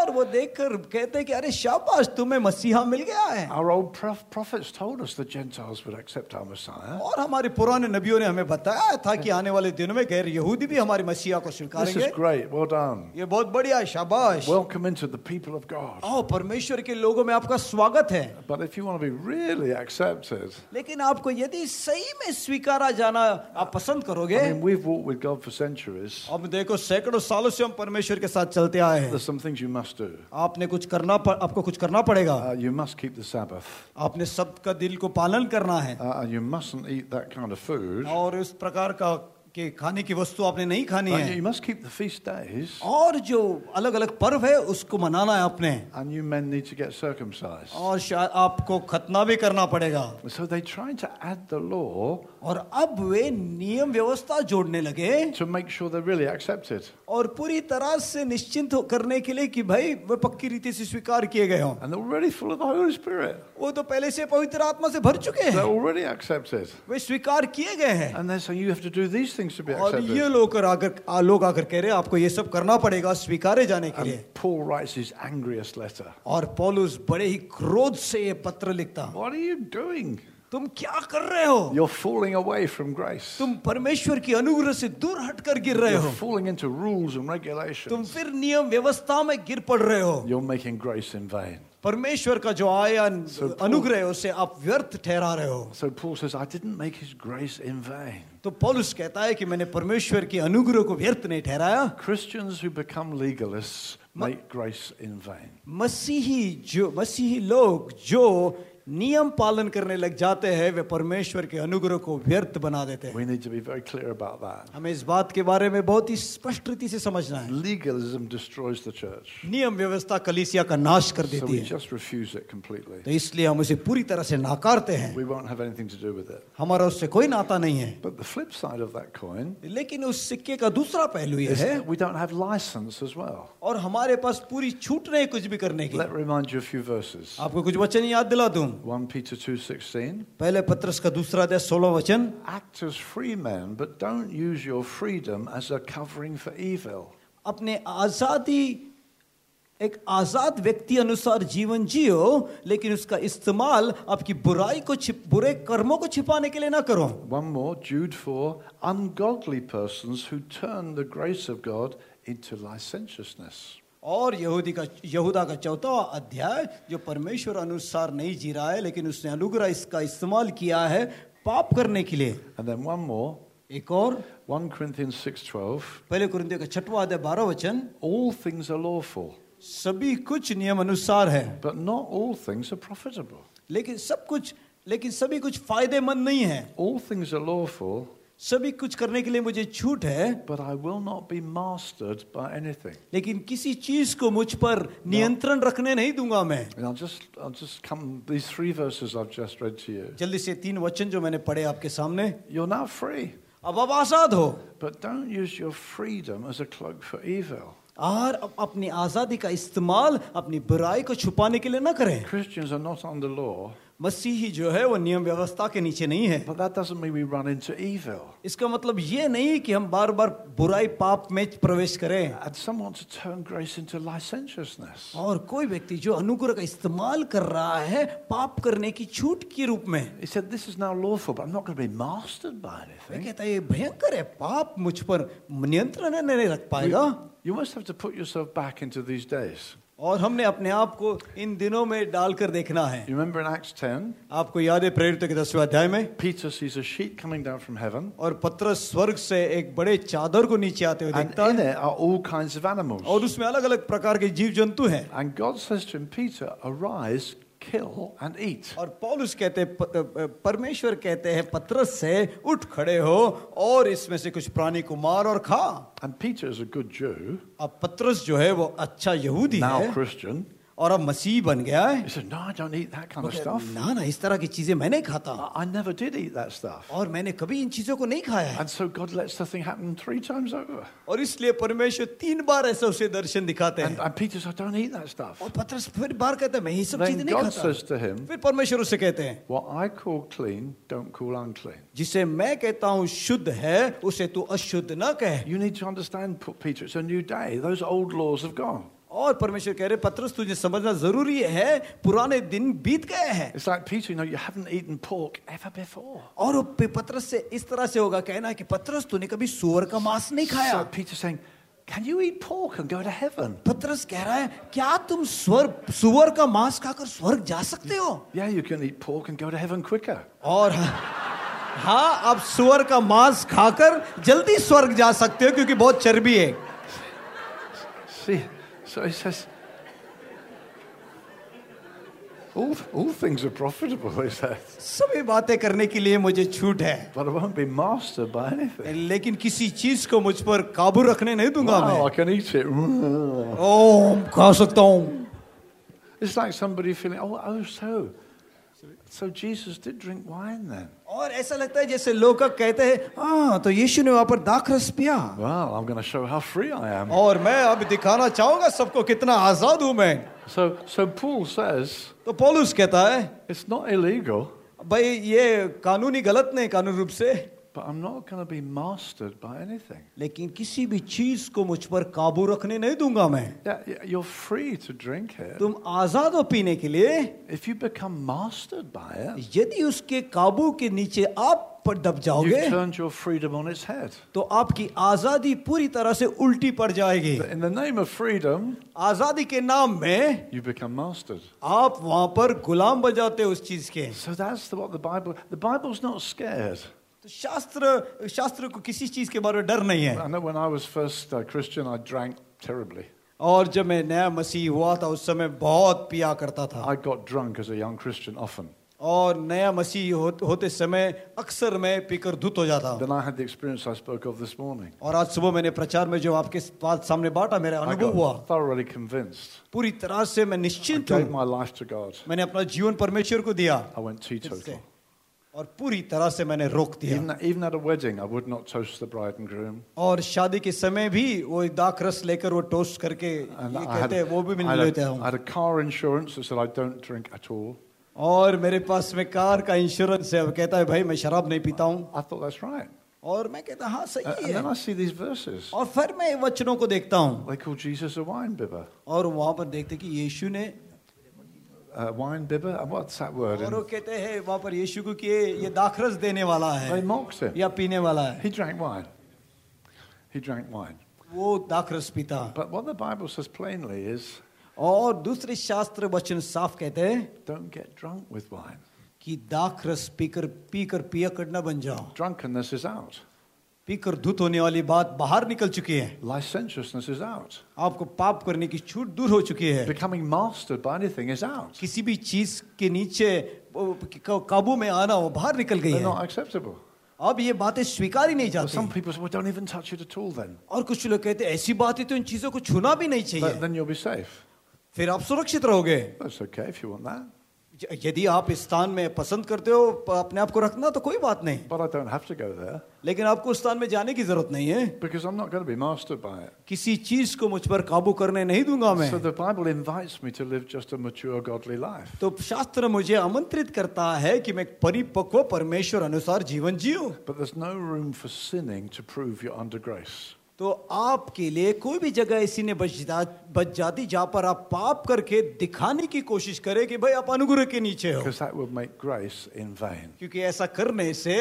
[SPEAKER 1] और वो देखकर कहते हैं कि अरे शाबाश, तुम्हें मसीहा मिल गया है।
[SPEAKER 2] Our old prophets told us the Gentiles would accept our Messiah.
[SPEAKER 1] और हमारे पुराने नबियों ने हमें बताया था कि आने वाले दिनों में गैर यहूदी भी हमारे मसीहा को
[SPEAKER 2] This
[SPEAKER 1] स्वीकारेंगे।
[SPEAKER 2] is great. Well done.
[SPEAKER 1] ये बहुत बढ़िया है, शाबाश।
[SPEAKER 2] Welcome into the people of God.
[SPEAKER 1] परमेश्वर के लोगों में आपका स्वागत है।
[SPEAKER 2] But if you want to be really accepted,
[SPEAKER 1] लेकिन आपको यदि सही में स्वीकारा जाना आप पसंद करोगे,
[SPEAKER 2] I mean, we've walked with God for centuries.
[SPEAKER 1] अब देखो सैकड़ों सालों से हम परमेश्वर के साथ चलते आए हैं।
[SPEAKER 2] There's some things you must do.
[SPEAKER 1] आपको कुछ करना पड़ेगा।
[SPEAKER 2] You must keep the Sabbath.
[SPEAKER 1] आपने सब्त का दिन को पालन करना है।
[SPEAKER 2] And you mustn't eat that kind of food.
[SPEAKER 1] और इस प्रकार का कि खाने की वस्तु आपने नहीं खानी है।
[SPEAKER 2] You must keep the feast days.
[SPEAKER 1] और जो अलग अलग पर्व है उसको मनाना है आपने।
[SPEAKER 2] And you men need to get circumcised.
[SPEAKER 1] और शायद आपको खतना भी करना पड़ेगा।
[SPEAKER 2] So they tried to add the law.
[SPEAKER 1] और अब वे नियम व्यवस्था जोड़ने लगे
[SPEAKER 2] to make sure they're really accepted.
[SPEAKER 1] और पूरी तरह से निश्चिंत करने के लिए कि भाई वे पक्की रीति से स्वीकार किए गए हों।
[SPEAKER 2] And they're already full of the Holy Spirit.
[SPEAKER 1] वो तो पहले से पवित्र आत्मा से भर चुके
[SPEAKER 2] They're
[SPEAKER 1] हैं।
[SPEAKER 2] already accepted.
[SPEAKER 1] वे स्वीकार किए गए हैं।
[SPEAKER 2] And they're saying you have to do these things to be
[SPEAKER 1] और
[SPEAKER 2] accepted.
[SPEAKER 1] ये लोग आकर कह रहे हैं आपको ये सब करना पड़ेगा स्वीकारे जाने के लिए।
[SPEAKER 2] And Paul writes his angriest letter.
[SPEAKER 1] और पौलुस बड़े ही क्रोध से ये पत्र लिखता।
[SPEAKER 2] What are you doing?
[SPEAKER 1] तुम क्या कर रहे हो?
[SPEAKER 2] You're falling away from grace.
[SPEAKER 1] तुम परमेश्वर की अनुग्रह से दूर हटकर गिर रहे
[SPEAKER 2] You're
[SPEAKER 1] हो।
[SPEAKER 2] falling into rules and
[SPEAKER 1] तुम
[SPEAKER 2] regulations.
[SPEAKER 1] फिर नियम व्यवस्था में गिर पड़ रहे हो।
[SPEAKER 2] You're making grace in vain.
[SPEAKER 1] परमेश्वर का जो आया अनुग्रह है उसे आप व्यर्थ ठहरा रहे हो।
[SPEAKER 2] So Paul says, I didn't make his grace in vain.
[SPEAKER 1] तो पौलुस कहता है कि मैंने परमेश्वर की अनुग्रह को व्यर्थ नहीं ठहराया।
[SPEAKER 2] Christians who become legalists make grace in vain.
[SPEAKER 1] मसीही लोग जो नियम पालन करने लग जाते हैं वे परमेश्वर के अनुग्रह को व्यर्थ बना देते हैं।
[SPEAKER 2] We need to be very clear about that.
[SPEAKER 1] हमें इस बात के बारे में बहुत ही स्पष्ट रीति से समझना है।
[SPEAKER 2] Legalism destroys the church.
[SPEAKER 1] नियम व्यवस्था कलीसिया का नाश कर
[SPEAKER 2] So
[SPEAKER 1] देती
[SPEAKER 2] we
[SPEAKER 1] है।
[SPEAKER 2] just refuse it completely.
[SPEAKER 1] तो इसलिए हम उसे पूरी तरह से नाकारते हैं।
[SPEAKER 2] We won't have anything to do with it.
[SPEAKER 1] हमारा उससे कोई नाता नहीं है।
[SPEAKER 2] But the flip side of that coin
[SPEAKER 1] लेकिन उस सिक्के का दूसरा पहलू ये
[SPEAKER 2] is
[SPEAKER 1] है
[SPEAKER 2] that we don't have license as well.
[SPEAKER 1] और हमारे पास पूरी छूट नहीं कुछ भी करने की।
[SPEAKER 2] Let me remind you a few verses.
[SPEAKER 1] आपको कुछ वचन याद दिला दूं।
[SPEAKER 2] 1 Peter 2:16.
[SPEAKER 1] पहले पत्रस का दूसरा अध्याय 16 वचन।
[SPEAKER 2] Act as free men, but don't use your freedom as a covering for evil.
[SPEAKER 1] अपने एक आजाद व्यक्ति अनुसार जीवन जियो, लेकिन उसका इस्तेमाल आपकी बुरे कर्मों को छिपाने के लिए ना करो।
[SPEAKER 2] One more, Jude 4. Ungodly persons who turn the grace of God into licentiousness.
[SPEAKER 1] और यहूदा का चौथा अध्याय जो परमेश्वर अनुसार नहीं जी रहा है लेकिन उसने अनुग्रह इसका इस्तेमाल किया है पाप करने के लिए।
[SPEAKER 2] And then one more,
[SPEAKER 1] एक और
[SPEAKER 2] 1 Corinthians 6:12.
[SPEAKER 1] पहले कुरिन्थियों का 6वां अध्याय 12 वचन।
[SPEAKER 2] All things are lawful,
[SPEAKER 1] सभी कुछ नियम अनुसार है,
[SPEAKER 2] but not all things are profitable.
[SPEAKER 1] लेकिन सभी कुछ फायदेमंद नहीं है।
[SPEAKER 2] All things are lawful,
[SPEAKER 1] सभी कुछ करने के लिए मुझे छूट है,
[SPEAKER 2] but I will not be mastered by anything.
[SPEAKER 1] लेकिन किसी चीज को मुझ पर नियंत्रण रखने नहीं दूंगा मैं।
[SPEAKER 2] And I'll just come, these 3 verses I've just read to you.
[SPEAKER 1] जल्दी से 3 वचन जो मैंने पढ़े आपके सामने।
[SPEAKER 2] You're now free,
[SPEAKER 1] अब आप आजाद हो,
[SPEAKER 2] but don't use your freedom as a cloak for evil.
[SPEAKER 1] और अपनी आजादी का इस्तेमाल अपनी बुराई को छुपाने के लिए ना करें।
[SPEAKER 2] Christians are not under law,
[SPEAKER 1] मसीही जो है वो नियम व्यवस्था के नीचे नहीं है।
[SPEAKER 2] but that doesn't mean we run into evil.
[SPEAKER 1] इसका मतलब ये नहीं कि हम बार बार बुराई पाप में प्रवेश करें।
[SPEAKER 2] And some want to turn grace into licentiousness.
[SPEAKER 1] और कोई व्यक्ति जो अनुग्रह का इस्तेमाल कर रहा है पाप करने की छूट के रूप में,
[SPEAKER 2] He said, this is now lawful, but I'm not going to be mastered by
[SPEAKER 1] वो
[SPEAKER 2] anything.
[SPEAKER 1] कहता है ये भयंकर है, पाप मुझ पर नियंत्रण नहीं रख पाएगा।
[SPEAKER 2] You must have to put yourself back into these days.
[SPEAKER 1] और हमने अपने आप को इन दिनों में डालकर देखना है।
[SPEAKER 2] You remember in Acts 10,
[SPEAKER 1] आपको याद है प्रेरितों के 10वें अध्याय में
[SPEAKER 2] Peter sees a sheet coming down from heaven,
[SPEAKER 1] और पतरस स्वर्ग से एक बड़े चादर को नीचे आते हुए
[SPEAKER 2] and
[SPEAKER 1] देखता
[SPEAKER 2] in
[SPEAKER 1] है
[SPEAKER 2] it are all kinds of animals.
[SPEAKER 1] और उसमें अलग अलग प्रकार के जीव जंतु हैं।
[SPEAKER 2] And God says to him, Peter, arise, kill and eat.
[SPEAKER 1] और पौलुस कहते हैं, परमेश्वर कहते हैं पतरस से, उठ खड़े हो और इसमें से कुछ प्राणी को मार और खा।
[SPEAKER 2] And Peter is a good Jew,
[SPEAKER 1] अब पतरस जो है वो अच्छा यहूदी
[SPEAKER 2] now
[SPEAKER 1] है
[SPEAKER 2] Christian.
[SPEAKER 1] और अब मसीह बन गया है।
[SPEAKER 2] He said, no, I don't eat that kind of stuff.
[SPEAKER 1] ना इस तरह की चीजें मैं नहीं खाता
[SPEAKER 2] I never did eat that stuff.
[SPEAKER 1] और मैंने कभी इन चीजों को नहीं खाया है।
[SPEAKER 2] And so God lets the thing happen 3 times over.
[SPEAKER 1] और इसलिए परमेश्वर 3 बार ऐसा उसे दर्शन दिखाते हैं।
[SPEAKER 2] And Peter said, I don't eat that stuff.
[SPEAKER 1] और पतरस फिर बार कहता है मैं ये सब चीजें
[SPEAKER 2] Then
[SPEAKER 1] नहीं
[SPEAKER 2] God
[SPEAKER 1] खाता।
[SPEAKER 2] says to him,
[SPEAKER 1] फिर परमेश्वर उसे कहते हैं
[SPEAKER 2] what I call clean, don't call unclean.
[SPEAKER 1] जिसे मैं कहता हूँ शुद्ध है उसे तू अशुद्ध न कह।
[SPEAKER 2] You need to understand, Peter, it's a new day. Those old laws have gone.
[SPEAKER 1] और परमेश्वर कह रहे पतरस तुझे समझना जरूरी है, पुराने दिन बीत गए हैं।
[SPEAKER 2] It's like Peter, you haven't eaten pork ever before.
[SPEAKER 1] और वो पतरस से इस तरह से होगा कहना कि पतरस तूने कभी सूअर का मांस नहीं खाया।
[SPEAKER 2] So Peter's saying, can you eat pork and go to heaven?
[SPEAKER 1] पतरस कह रहा है क्या तुम सूअर का मांस खाकर स्वर्ग जा सकते हो?
[SPEAKER 2] Yeah, you can eat pork and go to heaven quicker.
[SPEAKER 1] और हाँ, आप सूअर का मांस खाकर जल्दी स्वर्ग जा सकते हो क्योंकि बहुत चर्बी है।
[SPEAKER 2] See, so he says, all things are profitable, he says.
[SPEAKER 1] सभी बातें करने के लिए मुझे छूट है,
[SPEAKER 2] But I won't be mastered by anything.
[SPEAKER 1] लेकिन किसी चीज को मुझ पर काबू रखने नहीं दूंगा
[SPEAKER 2] Wow,
[SPEAKER 1] मैं।
[SPEAKER 2] I can eat it.
[SPEAKER 1] ओह, खा सकता हूँ।
[SPEAKER 2] It's like somebody feeling, so Jesus did drink wine then.
[SPEAKER 1] और ऐसा लगता है जैसे लोग कहते हैं हाँ तो यीशु ने वहां पर दाखरस पिया।
[SPEAKER 2] Well, I'm going to show how free I am.
[SPEAKER 1] और मैं अब दिखाना चाहूंगा सबको कितना आजाद हूं मैं।
[SPEAKER 2] So Paul says,
[SPEAKER 1] तो पौलुस कहता है
[SPEAKER 2] it's not illegal,
[SPEAKER 1] भाई ये कानूनी गलत नहीं कानूनी रूप से,
[SPEAKER 2] but I'm not going to be mastered by anything.
[SPEAKER 1] लेकिन किसी भी चीज को मुझ पर काबू रखने नहीं दूंगा मैं।
[SPEAKER 2] Yeah, you're free to drink it.
[SPEAKER 1] तुम आजाद हो पीने के लिए,
[SPEAKER 2] If you become mastered by it,
[SPEAKER 1] यदि उसके काबू के नीचे आप पर दब जाओगे
[SPEAKER 2] you've turned your freedom on its head.
[SPEAKER 1] तो आपकी आजादी पूरी तरह से उल्टी पड़ जाएगी।
[SPEAKER 2] In the name of freedom,
[SPEAKER 1] आजादी के नाम में
[SPEAKER 2] you become mastered.
[SPEAKER 1] आप वहां पर गुलाम बन जाते हो उस चीज के।
[SPEAKER 2] So that's what the Bible's not scared.
[SPEAKER 1] तो शास्त्र को किसी चीज के बारे में डर नहीं है।
[SPEAKER 2] I know when I was first Christian, I drank terribly.
[SPEAKER 1] और जब मैं नया मसीह हुआ था उस समय बहुत पिया करता था।
[SPEAKER 2] I got drunk as a young Christian often.
[SPEAKER 1] और नया मसीह होते समय अक्सर मैं पीकर धुत हो जाता।
[SPEAKER 2] Then I had the experience I spoke of this morning.
[SPEAKER 1] और आज सुबह मैंने प्रचार में जो आपके बात सामने बांटा मेरा
[SPEAKER 2] I
[SPEAKER 1] अनुभव हुआ।
[SPEAKER 2] got thoroughly convinced.
[SPEAKER 1] पूरी तरह से मैं
[SPEAKER 2] I
[SPEAKER 1] निश्चिंत
[SPEAKER 2] gave
[SPEAKER 1] हूँ।
[SPEAKER 2] my life to God.
[SPEAKER 1] मैंने अपना जीवन परमेश्वर को दिया
[SPEAKER 2] I went teetotal.
[SPEAKER 1] और पूरी तरह से मैंने रोक दिया।
[SPEAKER 2] Even at a wedding, I would not toast the bride and groom.
[SPEAKER 1] और शादी के समय भी वो दाखरस लेकर वो टोस्ट करके
[SPEAKER 2] And
[SPEAKER 1] ये
[SPEAKER 2] I had,
[SPEAKER 1] कहते हैं वो भी मैं
[SPEAKER 2] I
[SPEAKER 1] नहीं लेता
[SPEAKER 2] had,
[SPEAKER 1] हूँ।
[SPEAKER 2] I had a car insurance that said I don't drink at all.
[SPEAKER 1] और मेरे पास में कार का इंश्योरेंस है, वो कहता है भाई मैं शराब नहीं पीता हूँ।
[SPEAKER 2] I thought that's right.
[SPEAKER 1] और मैं कहता हाँ सही
[SPEAKER 2] And then
[SPEAKER 1] है।
[SPEAKER 2] I see these verses.
[SPEAKER 1] और फिर मैं वचनों को देखता हूँ
[SPEAKER 2] They call Jesus a wine bibber.
[SPEAKER 1] और वहां पर देखते कि यीशु ने
[SPEAKER 2] Wine bibber? What's that word?
[SPEAKER 1] और वो कहते हैं वहां पर यीशु को कि ये दाखरस देने वाला
[SPEAKER 2] They
[SPEAKER 1] है
[SPEAKER 2] mocked him.
[SPEAKER 1] या पीने वाला है।
[SPEAKER 2] He drank wine. He drank wine.
[SPEAKER 1] वो दाखरस पीता।
[SPEAKER 2] But what the Bible says plainly is,
[SPEAKER 1] और दूसरे शास्त्र वचन साफ कहते हैं
[SPEAKER 2] don't get drunk with wine.
[SPEAKER 1] कि दाखरस पीकर पिया करना बन जाओ।
[SPEAKER 2] Drunkenness is out.
[SPEAKER 1] पीकर धुत होने वाली बात बाहर निकल चुकी है।
[SPEAKER 2] Licentiousness is out.
[SPEAKER 1] आपको पाप करने की छूट दूर हो चुकी है।
[SPEAKER 2] Becoming mastered by anything is out.
[SPEAKER 1] किसी भी चीज के नीचे काबू में आना वो बाहर निकल गई
[SPEAKER 2] They're
[SPEAKER 1] है।
[SPEAKER 2] not acceptable.
[SPEAKER 1] अब ये बातें स्वीकार ही नहीं
[SPEAKER 2] But
[SPEAKER 1] जाती।
[SPEAKER 2] some people say, well, don't even touch it at all then.
[SPEAKER 1] और कुछ लोग कहते हैं ऐसी बातें तो इन चीजों को छूना भी नहीं चाहिए,
[SPEAKER 2] Then you'll be safe.
[SPEAKER 1] फिर आप सुरक्षित रहोगे।
[SPEAKER 2] That's okay if you want that.
[SPEAKER 1] यदि आप इस स्थान में पसंद करते हो अपने आप को रखना तो कोई बात नहीं,
[SPEAKER 2] But I don't have to go there
[SPEAKER 1] लेकिन आपको उस स्थान में जाने की जरूरत नहीं है।
[SPEAKER 2] because I'm not going to be mastered by it.
[SPEAKER 1] किसी चीज को मुझ पर काबू करने नहीं दूंगा मैं।
[SPEAKER 2] So the Bible invites me to live just a mature, godly life.
[SPEAKER 1] तो शास्त्र मुझे आमंत्रित करता है कि मैं परिपक्व परमेश्वर अनुसार जीवन जीऊं।
[SPEAKER 2] But there's no room for sinning to prove you're under grace.
[SPEAKER 1] तो आपके लिए कोई भी जगह ऐसी ने बच जाती जहां पर आप पाप करके दिखाने की कोशिश करें कि भाई आप अनुग्रह के नीचे हो,
[SPEAKER 2] Because that would make grace in vain.
[SPEAKER 1] क्योंकि ऐसा करने से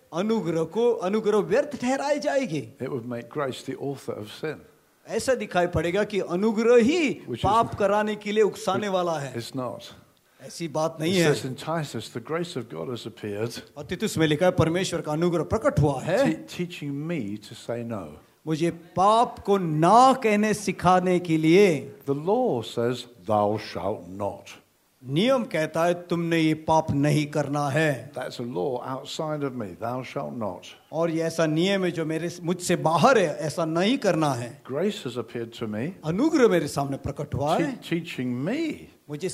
[SPEAKER 1] अनुग्रह व्यर्थ ठहराई जाएगी।
[SPEAKER 2] It would make grace the author of sin.
[SPEAKER 1] ऐसा दिखाई पड़ेगा कि अनुग्रह ही पाप कराने के लिए उकसाने वाला है।
[SPEAKER 2] It's not.
[SPEAKER 1] ऐसी बात नहीं
[SPEAKER 2] It
[SPEAKER 1] है।
[SPEAKER 2] says in Titus, the grace of God has appeared,
[SPEAKER 1] और तीतुस में लिखा है परमेश्वर का अनुग्रह प्रकट हुआ है
[SPEAKER 2] teaching me to say no.
[SPEAKER 1] मुझे पाप को ना कहने सिखाने के लिए।
[SPEAKER 2] The law says, thou shalt not.
[SPEAKER 1] नियम कहता है तुमने ये पाप नहीं करना है,
[SPEAKER 2] That's a law outside of me. Thou shalt not.
[SPEAKER 1] और ये ऐसा नियम है जो मुझसे बाहर है, ऐसा नहीं करना है।
[SPEAKER 2] Grace has appeared to me,
[SPEAKER 1] अनुग्रह मेरे सामने प्रकट हुआ है,
[SPEAKER 2] teaching me
[SPEAKER 1] मुझे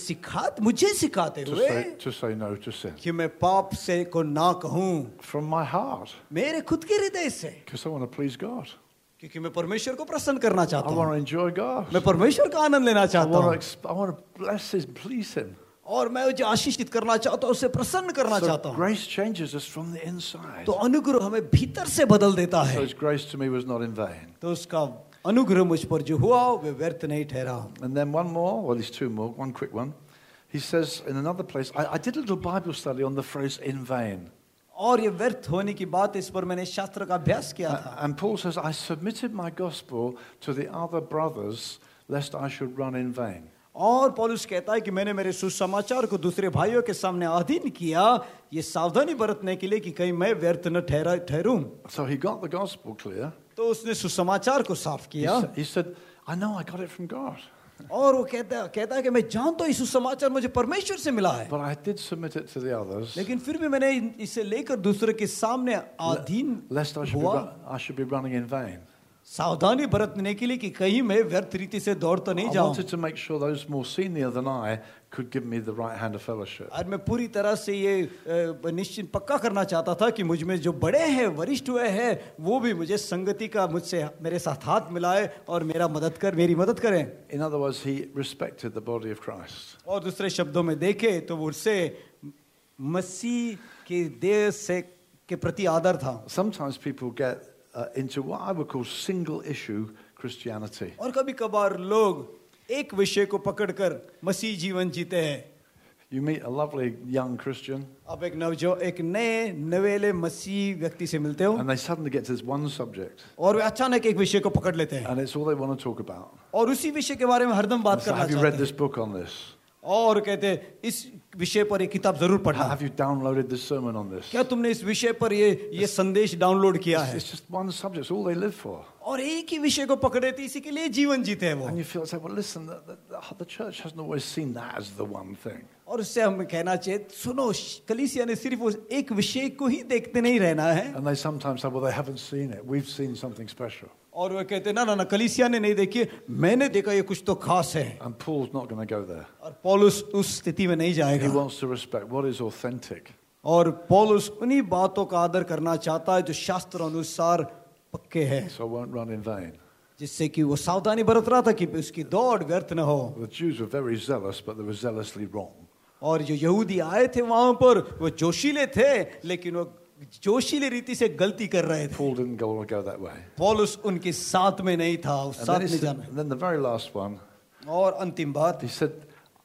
[SPEAKER 1] सिखाते हुए
[SPEAKER 2] to say no to sin.
[SPEAKER 1] कि मैं पाप से को ना कहूँ
[SPEAKER 2] From my heart.
[SPEAKER 1] मेरे खुद के हृदय से,
[SPEAKER 2] Because I want to please God.
[SPEAKER 1] क्योंकि मैं परमेश्वर को प्रसन्न करना
[SPEAKER 2] I
[SPEAKER 1] चाहता
[SPEAKER 2] want
[SPEAKER 1] हूँ,
[SPEAKER 2] to enjoy God.
[SPEAKER 1] मैं परमेश्वर का आनंद लेना चाहता हूँ,
[SPEAKER 2] I want to bless Him, please Him.
[SPEAKER 1] और मैं उसे आशीषित करना चाहता हूँ, उसे प्रसन्न करना चाहता
[SPEAKER 2] So
[SPEAKER 1] हूँ।
[SPEAKER 2] grace changes us from the inside.
[SPEAKER 1] तो अनुग्रह हमें भीतर से बदल देता
[SPEAKER 2] So
[SPEAKER 1] है।
[SPEAKER 2] His grace to me was not in vain.
[SPEAKER 1] तो उसका अनुग्रह मुझ पर जो हुआ वे व्यर्थ नहीं ठहरा।
[SPEAKER 2] And then one more, well, there's two more, one quick one. He says in another place, I did a little Bible study on the phrase in vain.
[SPEAKER 1] और ये व्यर्थ होने की बात, इस पर मैंने शास्त्र का अभ्यास किया था।
[SPEAKER 2] And Paul says, I submitted my gospel to the other brothers lest I should run in vain.
[SPEAKER 1] और पौलुस कहता है कि मैंने मेरे सुसमाचार को दूसरे भाइयों के सामने अधीन किया, ये सावधानी बरतने के लिए कि कहीं मैं व्यर्थ न ठहरूं।
[SPEAKER 2] So he got the gospel clear.
[SPEAKER 1] तो उसने सुसमाचार को साफ किया।
[SPEAKER 2] He said, I know I got it from God.
[SPEAKER 1] और वो कहता है कि मैं जानता हूँ इस सुसमाचार मुझे परमेश्वर से मिला है,
[SPEAKER 2] But I did submit it to the others
[SPEAKER 1] लेकिन फिर भी मैंने इसे लेकर दूसरे के सामने अधीन
[SPEAKER 2] lest I should be running in vain.
[SPEAKER 1] सावधानी बरतने के लिए कि कहीं मैं व्यर्थ रीति से दौड़ तो नहीं
[SPEAKER 2] I
[SPEAKER 1] जाऊं।
[SPEAKER 2] wanted to make sure those more senior than I could give me the right hand of fellowship.
[SPEAKER 1] और मैं पूरी तरह से ये निश्चित पक्का करना चाहता था कि मुझ में जो बड़े हैं, वरिष्ठ हुए हैं, वो भी मुझे संगति का मुझसे मेरे साथ हाथ मिलाए और मेरी मदद करें।
[SPEAKER 2] In other words, he respected the body of Christ.
[SPEAKER 1] और दूसरे शब्दों में देखे तो उससे मसीह के देह से के प्रति आदर था।
[SPEAKER 2] Sometimes people get into what I would call single issue Christianity.
[SPEAKER 1] और कभी कभार लोग एक विषय को पकड़कर मसीह जीवन जीते हैं।
[SPEAKER 2] You meet a lovely young Christian
[SPEAKER 1] आप एक नए नवेले मसीह व्यक्ति से मिलते हो
[SPEAKER 2] and they suddenly get to this one subject
[SPEAKER 1] और वे अचानक एक विषय को पकड़ लेते हैं
[SPEAKER 2] and it's all they want to talk about.
[SPEAKER 1] और उसी विषय के बारे में हरदम बात
[SPEAKER 2] So
[SPEAKER 1] करना
[SPEAKER 2] have you
[SPEAKER 1] चाहते
[SPEAKER 2] read
[SPEAKER 1] हैं
[SPEAKER 2] this book on this?
[SPEAKER 1] और कहते हैं इस विषय पर एक किताब जरूर पढ़ना।
[SPEAKER 2] Have you downloaded this sermon on this?
[SPEAKER 1] क्या तुमने इस विषय पर ये संदेश डाउनलोड किया है?
[SPEAKER 2] It's just one subject. It's all they live for.
[SPEAKER 1] और एक ही विषय को पकड़े थे, इसी के लिए जीवन जीते हैं वो।
[SPEAKER 2] And you feel like, well, listen, the church hasn't always seen that as the one thing.
[SPEAKER 1] और उससे हमें कहना चाहिए, सुनो, कलीसिया ने सिर्फ उस एक विषय को ही देखते नहीं रहना है।
[SPEAKER 2] And they sometimes say, well, they haven't seen it. We've seen something special.
[SPEAKER 1] और वो कहते ना कलीसिया ने नहीं देखी, मैंने देखा ये कुछ तो खास है।
[SPEAKER 2] And Paul's not going to go there.
[SPEAKER 1] और पौलुस उस स्थिति में नहीं
[SPEAKER 2] He
[SPEAKER 1] जाएगा।
[SPEAKER 2] wants to respect what is authentic.
[SPEAKER 1] और पौलुस उन्हीं बातों का आदर करना चाहता है जो शास्त्र अनुसार पक्के हैं,
[SPEAKER 2] So I won't run in vain.
[SPEAKER 1] जिससे कि वो सावधानी बरत रहा था कि उसकी दौड़ व्यर्थ न हो।
[SPEAKER 2] The Jews were very zealous, but they were zealously wrong.
[SPEAKER 1] और जो यहूदी आए थे वहां पर, वो जोशीले थे, लेकिन वो जोशीले रीति से गलती कर रहे थे।
[SPEAKER 2] Paul didn't go that way.
[SPEAKER 1] पौलुस उनके साथ में नहीं था, उस साथ में जाना।
[SPEAKER 2] And then the very last one,
[SPEAKER 1] और अंतिम बात,
[SPEAKER 2] he said,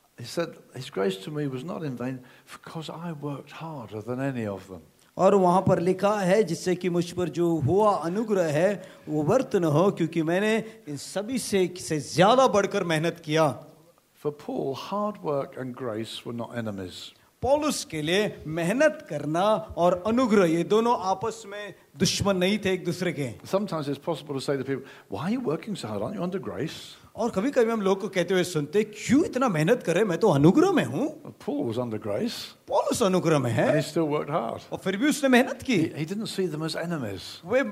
[SPEAKER 2] his grace to me was not in vain because I worked harder than any of them.
[SPEAKER 1] और वहां पर लिखा है जिससे कि मुझ पर जो हुआ अनुग्रह है वो व्यर्थ न हो, क्योंकि मैंने इन सभी से ज्यादा बढ़कर मेहनत किया।
[SPEAKER 2] For Paul, hard work and grace were not enemies.
[SPEAKER 1] पौलुस के लिए मेहनत करना और अनुग्रह ये दोनों आपस में दुश्मन नहीं थे एक दूसरे के।
[SPEAKER 2] Sometimes it's possible to say to people, why are you working so hard? Aren't you under grace?
[SPEAKER 1] और कभी कभी हम लोग को कहते हुए सुनते, क्यों इतना मेहनत करे, मैं तो अनुग्रह में हूँ।
[SPEAKER 2] Paul was under grace.
[SPEAKER 1] पौलुस अनुग्रह में है
[SPEAKER 2] And he still worked hard.
[SPEAKER 1] और फिर भी उसने मेहनत की।
[SPEAKER 2] He didn't see them as enemies.
[SPEAKER 1] वे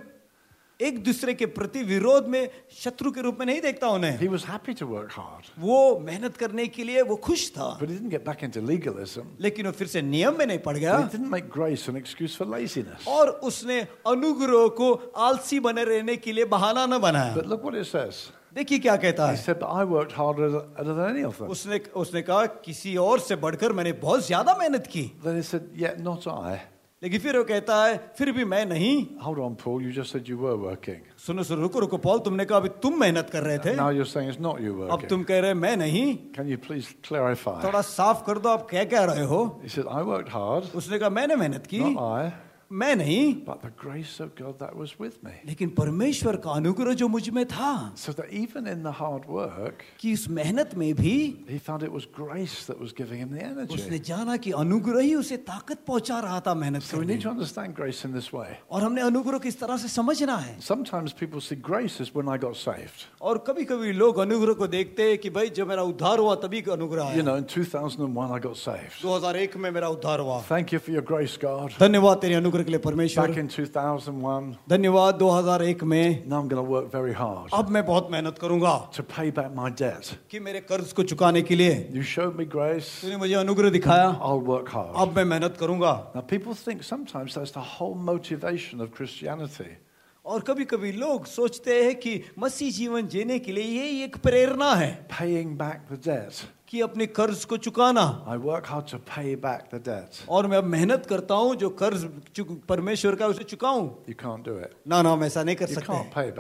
[SPEAKER 1] एक दूसरे के प्रति विरोध में शत्रु के रूप में नहीं देखता उन्हें।
[SPEAKER 2] He was happy to work hard.
[SPEAKER 1] वो मेहनत करने के लिए वो खुश था,
[SPEAKER 2] But he didn't get back into legalism.
[SPEAKER 1] लेकिन वो फिर से नियम में नहीं पड़ गया।
[SPEAKER 2] He didn't make grace an excuse for laziness.
[SPEAKER 1] और उसने अनुग्रह को आलसी बने रहने के लिए बहाना न बनाया।
[SPEAKER 2] But look what it says.
[SPEAKER 1] देखिए क्या कहता
[SPEAKER 2] He
[SPEAKER 1] है,
[SPEAKER 2] said, but I worked harder than any of them.
[SPEAKER 1] उसने कहा किसी और से बढ़कर मैंने बहुत ज्यादा मेहनत की।
[SPEAKER 2] Then he said, yet not I.
[SPEAKER 1] लेकिन फिर वो कहता है, फिर भी मैं नहीं।
[SPEAKER 2] Hold on, Paul, you just said you were working.
[SPEAKER 1] सुनो रुको पौल, तुमने कहा अभी तुम मेहनत कर रहे थे,
[SPEAKER 2] Now you're saying it's not you
[SPEAKER 1] अब
[SPEAKER 2] working.
[SPEAKER 1] तुम कह रहे मैं नहीं।
[SPEAKER 2] Can you please clarify?
[SPEAKER 1] थोड़ा साफ कर दो, आप क्या कह रहे हो?
[SPEAKER 2] He said, I worked hard,
[SPEAKER 1] उसने कहा मैंने मेहनत की,
[SPEAKER 2] not I,
[SPEAKER 1] मैं नहीं,
[SPEAKER 2] but the grace of God that was with me.
[SPEAKER 1] लेकिन परमेश्वर का अनुग्रह जो मुझ में था,
[SPEAKER 2] So that even in the hard work,
[SPEAKER 1] कि उस मेहनत में भी
[SPEAKER 2] he found it was grace that was giving him the
[SPEAKER 1] उसने
[SPEAKER 2] energy.
[SPEAKER 1] जाना कि अनुग्रह ही उसे ताकत पहुंचा रहा था मेहनत
[SPEAKER 2] So we
[SPEAKER 1] करने।
[SPEAKER 2] need to understand grace in this way.
[SPEAKER 1] और हमने अनुग्रह किस तरह से समझना है।
[SPEAKER 2] Sometimes people see grace as when I got saved.
[SPEAKER 1] और कभी कभी लोग अनुग्रह को देखते हैं कि भाई जब मेरा उद्धार हुआ तभी अनुग्रह
[SPEAKER 2] You
[SPEAKER 1] आया।
[SPEAKER 2] know, in 2001 I got saved.
[SPEAKER 1] 2001 में मेरा उद्धार हुआ।
[SPEAKER 2] Thank you for your grace, God.
[SPEAKER 1] धन्यवाद तेरे अनुग्रह के लिए परमेश्वर।
[SPEAKER 2] Back in 2001,
[SPEAKER 1] धन्यवाद 2001 में।
[SPEAKER 2] now I'm going to work very hard
[SPEAKER 1] अब मैं बहुत मेहनत करूंगा
[SPEAKER 2] to pay back my debt.
[SPEAKER 1] कि मेरे कर्ज को चुकाने के लिए
[SPEAKER 2] You showed me grace,
[SPEAKER 1] तूने मुझे अनुग्रह दिखाया,
[SPEAKER 2] I'll work hard.
[SPEAKER 1] अब मैं मेहनत करूंगा।
[SPEAKER 2] Now people think sometimes that's the whole motivation of Christianity.
[SPEAKER 1] और कभी कभी लोग सोचते हैं कि मसीह जीवन जीने के लिए ये एक प्रेरणा है
[SPEAKER 2] Paying back the debt.
[SPEAKER 1] कि अपने कर्ज को चुकाना।
[SPEAKER 2] I work hard to pay back the debt.
[SPEAKER 1] और मैं अब मेहनत करता हूँ जो कर्ज परमेश्वर का उसे चुकाऊं।
[SPEAKER 2] You can't do it.
[SPEAKER 1] ना हम ऐसा नहीं कर
[SPEAKER 2] You
[SPEAKER 1] सकते।
[SPEAKER 2] can't pay back.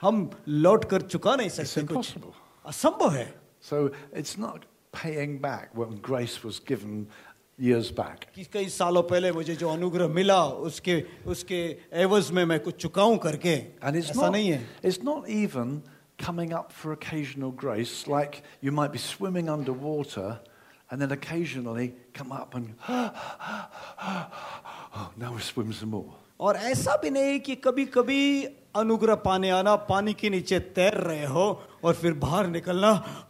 [SPEAKER 1] हम लौट कर चुका नहीं
[SPEAKER 2] It's
[SPEAKER 1] सकते, कुछ
[SPEAKER 2] impossible.
[SPEAKER 1] असंभव है।
[SPEAKER 2] So it's not paying back when grace was given years back.
[SPEAKER 1] कि कई सालों पहले मुझे जो अनुग्रह मिला उसके एवज में मैं कुछ चुकाऊं करके,
[SPEAKER 2] And
[SPEAKER 1] ऐसा नहीं है।
[SPEAKER 2] it's not even coming up for occasional grace, like you might be swimming underwater and then occasionally come up and oh, now we swim some more.
[SPEAKER 1] और ऐसा भी नहीं कि कभी कभी अनुग्रह पाने आना, पानी के नीचे तैर रहे हो और फिर बाहर निकलना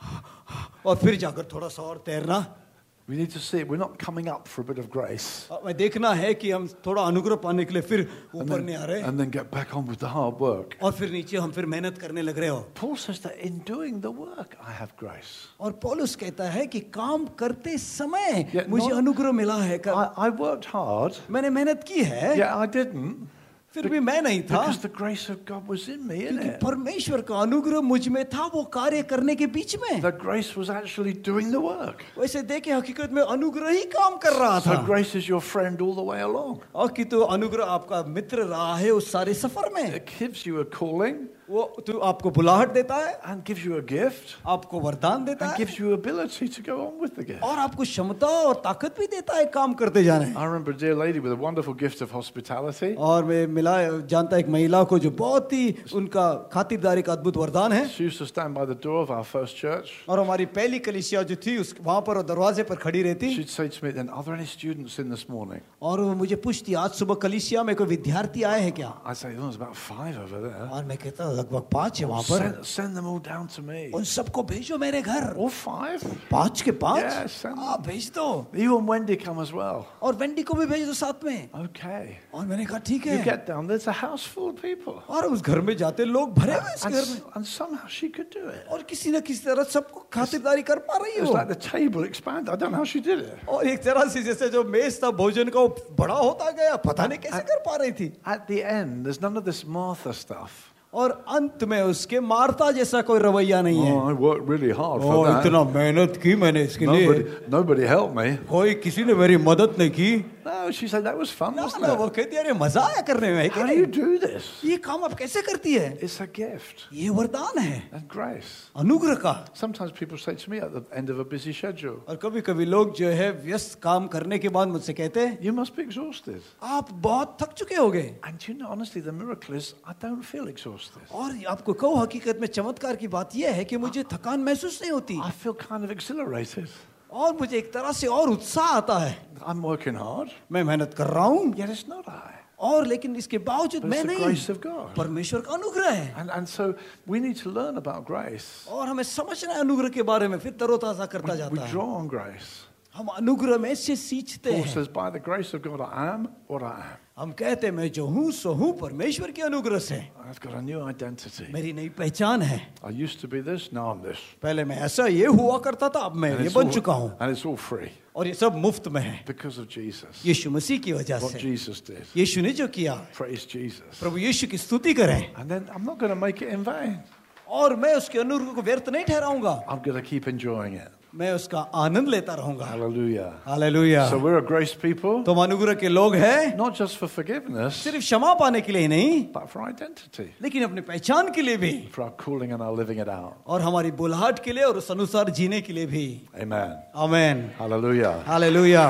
[SPEAKER 1] और फिर जाकर थोड़ा सा और तैरना।
[SPEAKER 2] We need to see it. We're not coming up for a bit of grace
[SPEAKER 1] मैं देखना है कि हम थोड़ा अनुग्रह पाने के लिए फिर ऊपर नहीं आ रहे
[SPEAKER 2] and then get back on with the hard work.
[SPEAKER 1] और फिर नीचे हम फिर मेहनत करने लग रहे हो।
[SPEAKER 2] Paul says that in doing the work, I have grace.
[SPEAKER 1] और पौलुस कहता है कि काम करते समय
[SPEAKER 2] Yeah,
[SPEAKER 1] मुझे
[SPEAKER 2] not-
[SPEAKER 1] अनुग्रह मिला है।
[SPEAKER 2] I worked hard.
[SPEAKER 1] मैंने मेहनत की है,
[SPEAKER 2] Yeah, I didn't.
[SPEAKER 1] फिर भी मैं नहीं था,
[SPEAKER 2] Because the grace of God was in me,
[SPEAKER 1] क्योंकि
[SPEAKER 2] innit?
[SPEAKER 1] परमेश्वर का अनुग्रह मुझ में था, वो कार्य करने के बीच में।
[SPEAKER 2] The grace was actually doing the work.
[SPEAKER 1] वैसे देखे हकीकत में अनुग्रह ही काम कर रहा
[SPEAKER 2] So
[SPEAKER 1] था।
[SPEAKER 2] grace is your friend all the way along.
[SPEAKER 1] और कि तो अनुग्रह आपका मित्र रहा है उस सारे सफर में।
[SPEAKER 2] It gives you a calling
[SPEAKER 1] वो तो आपको बुलाहट देता है,
[SPEAKER 2] and gives you a gift
[SPEAKER 1] आपको वरदान देता
[SPEAKER 2] and
[SPEAKER 1] है
[SPEAKER 2] gives you ability to go on with the gift.
[SPEAKER 1] और आपको क्षमता और ताकत भी देता है काम करते जाने।
[SPEAKER 2] I remember a dear lady with a wonderful gift of hospitality.
[SPEAKER 1] और मैं मिला जानता एक महिला को जो बहुत ही उनका खातिरदारी का अद्भुत वरदान है।
[SPEAKER 2] She used to stand by the door of our first church.
[SPEAKER 1] और हमारी पहली कलीसिया जो थी उस वहां पर दरवाजे पर खड़ी रहती
[SPEAKER 2] She'd say to me, then, are there any students in this morning?
[SPEAKER 1] और वो मुझे पूछती आज सुबह कलीसिया में कोई विद्यार्थी आए हैं क्या?
[SPEAKER 2] I'd say, oh, there's about 5 over there.
[SPEAKER 1] और मैं कहता लगभग 5 है वहां पर।
[SPEAKER 2] Send them all down to me.
[SPEAKER 1] उन सबको भेजो मेरे घर।
[SPEAKER 2] All 5?
[SPEAKER 1] 5 के 5?
[SPEAKER 2] Yes, send them.
[SPEAKER 1] भेज दो।
[SPEAKER 2] You and Wendy come as well.
[SPEAKER 1] और वेंडी को भी भेज दो साथ में।
[SPEAKER 2] Okay.
[SPEAKER 1] और मैंने कहा ठीक
[SPEAKER 2] You
[SPEAKER 1] है।
[SPEAKER 2] get down, there's a house full of people.
[SPEAKER 1] और उस घर में जाते लोग भरे हुए इस घर में
[SPEAKER 2] And somehow she could do it.
[SPEAKER 1] और किसी न किसी तरह सबको खातिरदारी कर पा रही
[SPEAKER 2] It's
[SPEAKER 1] हो।
[SPEAKER 2] like the table expanded. I don't know how she did it.
[SPEAKER 1] और एक तरह से जैसे जो मेज था भोजन का वो बड़ा होता गया, पता नहीं कैसे कर पा रही थी।
[SPEAKER 2] At the end, there's none of this Martha stuff.
[SPEAKER 1] और अंत में उसके मार्ता जैसा कोई रवैया नहीं है।
[SPEAKER 2] Oh, I worked really hard for that.
[SPEAKER 1] इतना मेहनत की मैंने इसके लिए,
[SPEAKER 2] Nobody helped me.
[SPEAKER 1] कोई किसी ने मेरी मदद नहीं की।
[SPEAKER 2] No, she said that was fun, wasn't
[SPEAKER 1] ना वो
[SPEAKER 2] it?
[SPEAKER 1] कहती अरे मजा आया करने में, है कि
[SPEAKER 2] How do you
[SPEAKER 1] नहीं?
[SPEAKER 2] do this?
[SPEAKER 1] ये काम आप कैसे करती है?
[SPEAKER 2] It's a gift
[SPEAKER 1] ये वरदान है
[SPEAKER 2] and grace.
[SPEAKER 1] अनुग्रह का।
[SPEAKER 2] Sometimes people say to me at the end of a busy schedule,
[SPEAKER 1] और कभी कभी लोग जो है व्यस्त काम करने के बाद मुझसे कहते हैं
[SPEAKER 2] you must be exhausted.
[SPEAKER 1] आप बहुत थक चुके होगे।
[SPEAKER 2] And you know, honestly, the miracle is I don't feel exhausted.
[SPEAKER 1] और आपको कहो हकीकत में चमत्कार की बात यह है कि मुझे थकान महसूस नहीं होती
[SPEAKER 2] I feel kind of exhilarated.
[SPEAKER 1] और मुझे एक तरह से और उत्साह आता है।
[SPEAKER 2] I'm working hard,
[SPEAKER 1] मैं मेहनत कर रहा हूँ
[SPEAKER 2] yet it's not I.
[SPEAKER 1] और लेकिन इसके बावजूद
[SPEAKER 2] But
[SPEAKER 1] मैं
[SPEAKER 2] it's the
[SPEAKER 1] नहीं,
[SPEAKER 2] grace of God.
[SPEAKER 1] परमेश्वर का अनुग्रह है।
[SPEAKER 2] And so we need to learn about grace.
[SPEAKER 1] और हमें समझना है अनुग्रह के बारे में, फिर तरोताजा करता
[SPEAKER 2] We
[SPEAKER 1] जाता है।
[SPEAKER 2] draw on grace.
[SPEAKER 1] हम अनुग्रह में से सींचते
[SPEAKER 2] Paul
[SPEAKER 1] हैं।
[SPEAKER 2] says, by the grace of God, I am what I am.
[SPEAKER 1] हम कहते हैं मैं जो हूँ सो हूँ परमेश्वर के अनुग्रह से।
[SPEAKER 2] I've got a new identity.
[SPEAKER 1] मेरी नई पहचान है।
[SPEAKER 2] I used to be this, now I'm this.
[SPEAKER 1] पहले मैं ऐसा ये हुआ करता था, अब मैं
[SPEAKER 2] And
[SPEAKER 1] ये
[SPEAKER 2] it's
[SPEAKER 1] बन
[SPEAKER 2] all-
[SPEAKER 1] चुका हूँ
[SPEAKER 2] and it's all free
[SPEAKER 1] और ये सब मुफ्त में है
[SPEAKER 2] because of Jesus.
[SPEAKER 1] यीशु मसीह की वजह
[SPEAKER 2] What
[SPEAKER 1] से।
[SPEAKER 2] Jesus did.
[SPEAKER 1] यीशु ने जो किया,
[SPEAKER 2] Praise Jesus.
[SPEAKER 1] प्रभु यीशु की स्तुति करें।
[SPEAKER 2] And then I'm not going to make it in vain.
[SPEAKER 1] और मैं उसके अनुग्रह को व्यर्थ नहीं ठहराऊंगा,
[SPEAKER 2] I'm going to keep enjoying it.
[SPEAKER 1] मैं उसका आनंद लेता रहूंगा।
[SPEAKER 2] Hallelujah.
[SPEAKER 1] Hallelujah.
[SPEAKER 2] So we're a grace people,
[SPEAKER 1] तुम अनुग्रह के लोग हैं,
[SPEAKER 2] not just for forgiveness,
[SPEAKER 1] सिर्फ क्षमा पाने के लिए ही नहीं,
[SPEAKER 2] but for identity,
[SPEAKER 1] लेकिन अपनी पहचान के लिए भी
[SPEAKER 2] for our calling and our living it out.
[SPEAKER 1] और हमारी बुलाहट के लिए और उस अनुसार जीने के लिए भी।
[SPEAKER 2] Amen.
[SPEAKER 1] Amen.
[SPEAKER 2] Hallelujah.
[SPEAKER 1] Hallelujah.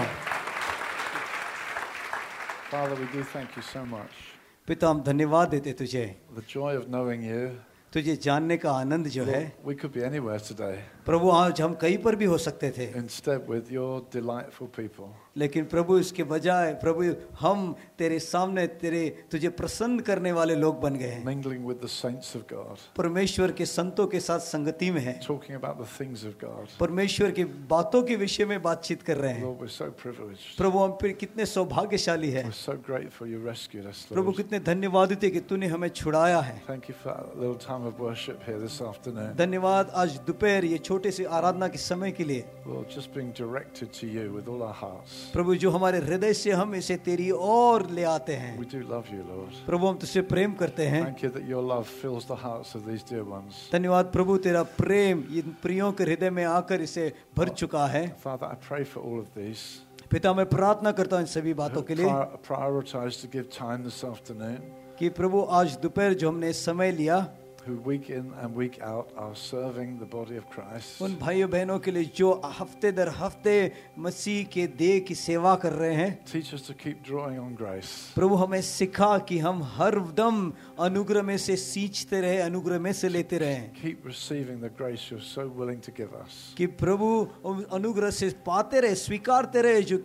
[SPEAKER 2] Father, we do thank you so much.
[SPEAKER 1] पिता हम धन्यवाद देते तुझे,
[SPEAKER 2] The joy of knowing you.
[SPEAKER 1] तुझे जानने का आनंद जो है।
[SPEAKER 2] We could be anywhere today.
[SPEAKER 1] प्रभु आज हम कहीं पर भी हो सकते थे,
[SPEAKER 2] Instead, with your delightful people.
[SPEAKER 1] लेकिन प्रभु इसके बजाय प्रभु हम तेरे सामने तेरे तुझे प्रसन्न करने वाले लोग बन गए हैं।
[SPEAKER 2] Mingling with the saints of God.
[SPEAKER 1] परमेश्वर के संतों के साथ संगति में हैं,
[SPEAKER 2] Talking about the things of God.
[SPEAKER 1] परमेश्वर की बातों के विषय में बातचीत कर रहे हैं।
[SPEAKER 2] Lord, we're so privileged.
[SPEAKER 1] प्रभु हम पे कितने सौभाग्यशाली है।
[SPEAKER 2] We're so grateful you rescued us,
[SPEAKER 1] Prabhu
[SPEAKER 2] Lord.
[SPEAKER 1] कितने धन्यवादित है कि तूने हमें छुड़ाया है।
[SPEAKER 2] Thank you for a little time of worship here this afternoon.
[SPEAKER 1] धन्यवाद आज दोपहर ये छोटे से आराधना के समय के लिए।
[SPEAKER 2] Lord, just being directed to you with all our hearts.
[SPEAKER 1] प्रभु जो हमारे हृदय से हम इसे तेरी ओर ले आते हैं।
[SPEAKER 2] We do love you, Lord.
[SPEAKER 1] प्रभु हम तुझसे प्रेम करते हैं।
[SPEAKER 2] Thank you that your love fills the hearts of these dear ones.
[SPEAKER 1] धन्यवाद प्रभु तेरा प्रेम इन प्रियों के हृदय में आकर इसे भर चुका है।
[SPEAKER 2] Father, I pray for all of these.
[SPEAKER 1] पिता मैं प्रार्थना करता हूँ इन सभी बातों के लिए
[SPEAKER 2] Prioritize to give time this afternoon.
[SPEAKER 1] कि प्रभु आज दोपहर जो हमने समय लिया
[SPEAKER 2] who week in and week out are serving the body of Christ.
[SPEAKER 1] उन भाइयों बहनों के लिए जो हफ्ते दर हफ्ते मसीह के देह की सेवा कर रहे हैं,
[SPEAKER 2] Teach us to keep drawing on grace.
[SPEAKER 1] प्रभु हमें सिखा कि हम हर दम अनुग्रह में से सींचते रहे, अनुग्रह में से लेते रहे,
[SPEAKER 2] Keep receiving the grace you're so willing to give us.
[SPEAKER 1] कि प्रभु अनुग्रह से पाते रहे, स्वीकारते रहे, जो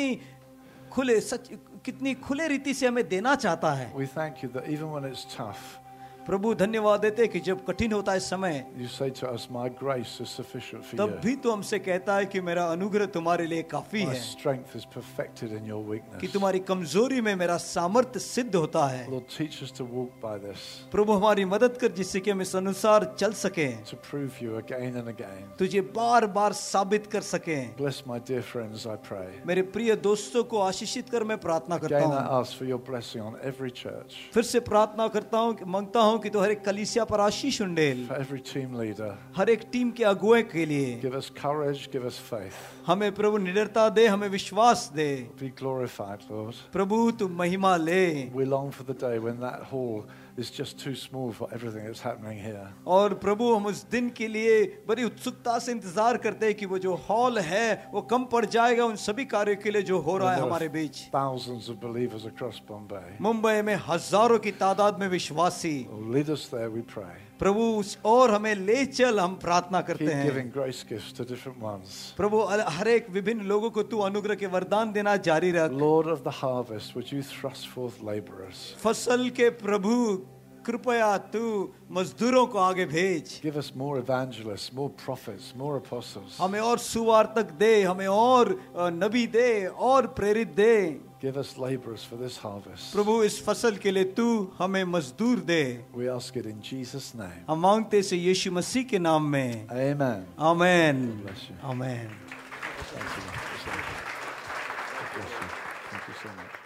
[SPEAKER 1] कितनी खुले रीति से हमें देना चाहता है।
[SPEAKER 2] We thank you that even when it's tough,
[SPEAKER 1] प्रभु धन्यवाद देते हैं कि जब कठिन होता है समय,
[SPEAKER 2] you say to us, my grace is sufficient for
[SPEAKER 1] तब
[SPEAKER 2] you.
[SPEAKER 1] भी तो हमसे कहता है कि मेरा अनुग्रह तुम्हारे लिए काफी
[SPEAKER 2] My
[SPEAKER 1] है,
[SPEAKER 2] strength is perfected in your
[SPEAKER 1] कि
[SPEAKER 2] weakness.
[SPEAKER 1] तुम्हारी कमजोरी में मेरा सामर्थ्य सिद्ध होता है।
[SPEAKER 2] Lord, teach us to walk by this,
[SPEAKER 1] प्रभु हमारी मदद कर, जिससे कि हम इस अनुसार चल सके,
[SPEAKER 2] to prove you again and again.
[SPEAKER 1] तुझे बार बार साबित कर सके।
[SPEAKER 2] Bless my dear friends, I pray.
[SPEAKER 1] मेरे प्रिय दोस्तों को आशीषित कर मैं प्रार्थना करता
[SPEAKER 2] Again,
[SPEAKER 1] हूँ।
[SPEAKER 2] I ask for your blessing on every church,
[SPEAKER 1] फिर से प्रार्थना करता हूँ, मांगता हूँ कि तो हर एक कलीसिया पर आशीष उंडेल,
[SPEAKER 2] for every team leader.
[SPEAKER 1] हर एक टीम के अगुए के लिए।
[SPEAKER 2] Give us courage, give us faith.
[SPEAKER 1] हमें प्रभु निडरता दे, हमें विश्वास दे।
[SPEAKER 2] Be glorified, Lord.
[SPEAKER 1] प्रभु तू महिमा ले।
[SPEAKER 2] We long for the day when that hall is just too small for everything that's happening here.
[SPEAKER 1] और प्रभु हम उस दिन के लिए बड़ी उत्सुकता से इंतजार करते हैं कि वो जो हॉल है वो कम पड़ जाएगा उन सभी कार्यों के लिए जो हो रहा है
[SPEAKER 2] There are
[SPEAKER 1] हमारे बीच।
[SPEAKER 2] thousands of believers across Bombay.
[SPEAKER 1] Mumbai में हजारों की तादाद में विश्वासी,
[SPEAKER 2] Oh, lead us there, we pray.
[SPEAKER 1] प्रभु उस और हमें ले चल, हम प्रार्थना करते
[SPEAKER 2] Keep
[SPEAKER 1] हैं।
[SPEAKER 2] giving grace gifts to different ones.
[SPEAKER 1] प्रभु हर एक विभिन्न लोगों को तू अनुग्रह के वरदान देना जारी रख।
[SPEAKER 2] Lord of the harvest, would you thrust forth laborers?
[SPEAKER 1] फसल के प्रभु कृपया तू मजदूरों को आगे भेज।
[SPEAKER 2] Give us more evangelists, more prophets, more apostles.
[SPEAKER 1] हमें और सुवार्तक दे, हमें और नबी दे, और प्रेरित दे।
[SPEAKER 2] Give us laborers for this harvest.
[SPEAKER 1] प्रभु इस फसल के लिए तू हमें मजदूर दे।
[SPEAKER 2] We ask it in Jesus' name.
[SPEAKER 1] हम मांगते से यीशु मसीह के नाम में।
[SPEAKER 2] Amen.
[SPEAKER 1] Amen,
[SPEAKER 2] Bless you.
[SPEAKER 1] Amen.
[SPEAKER 2] Thank you. God bless you. Thank you so much.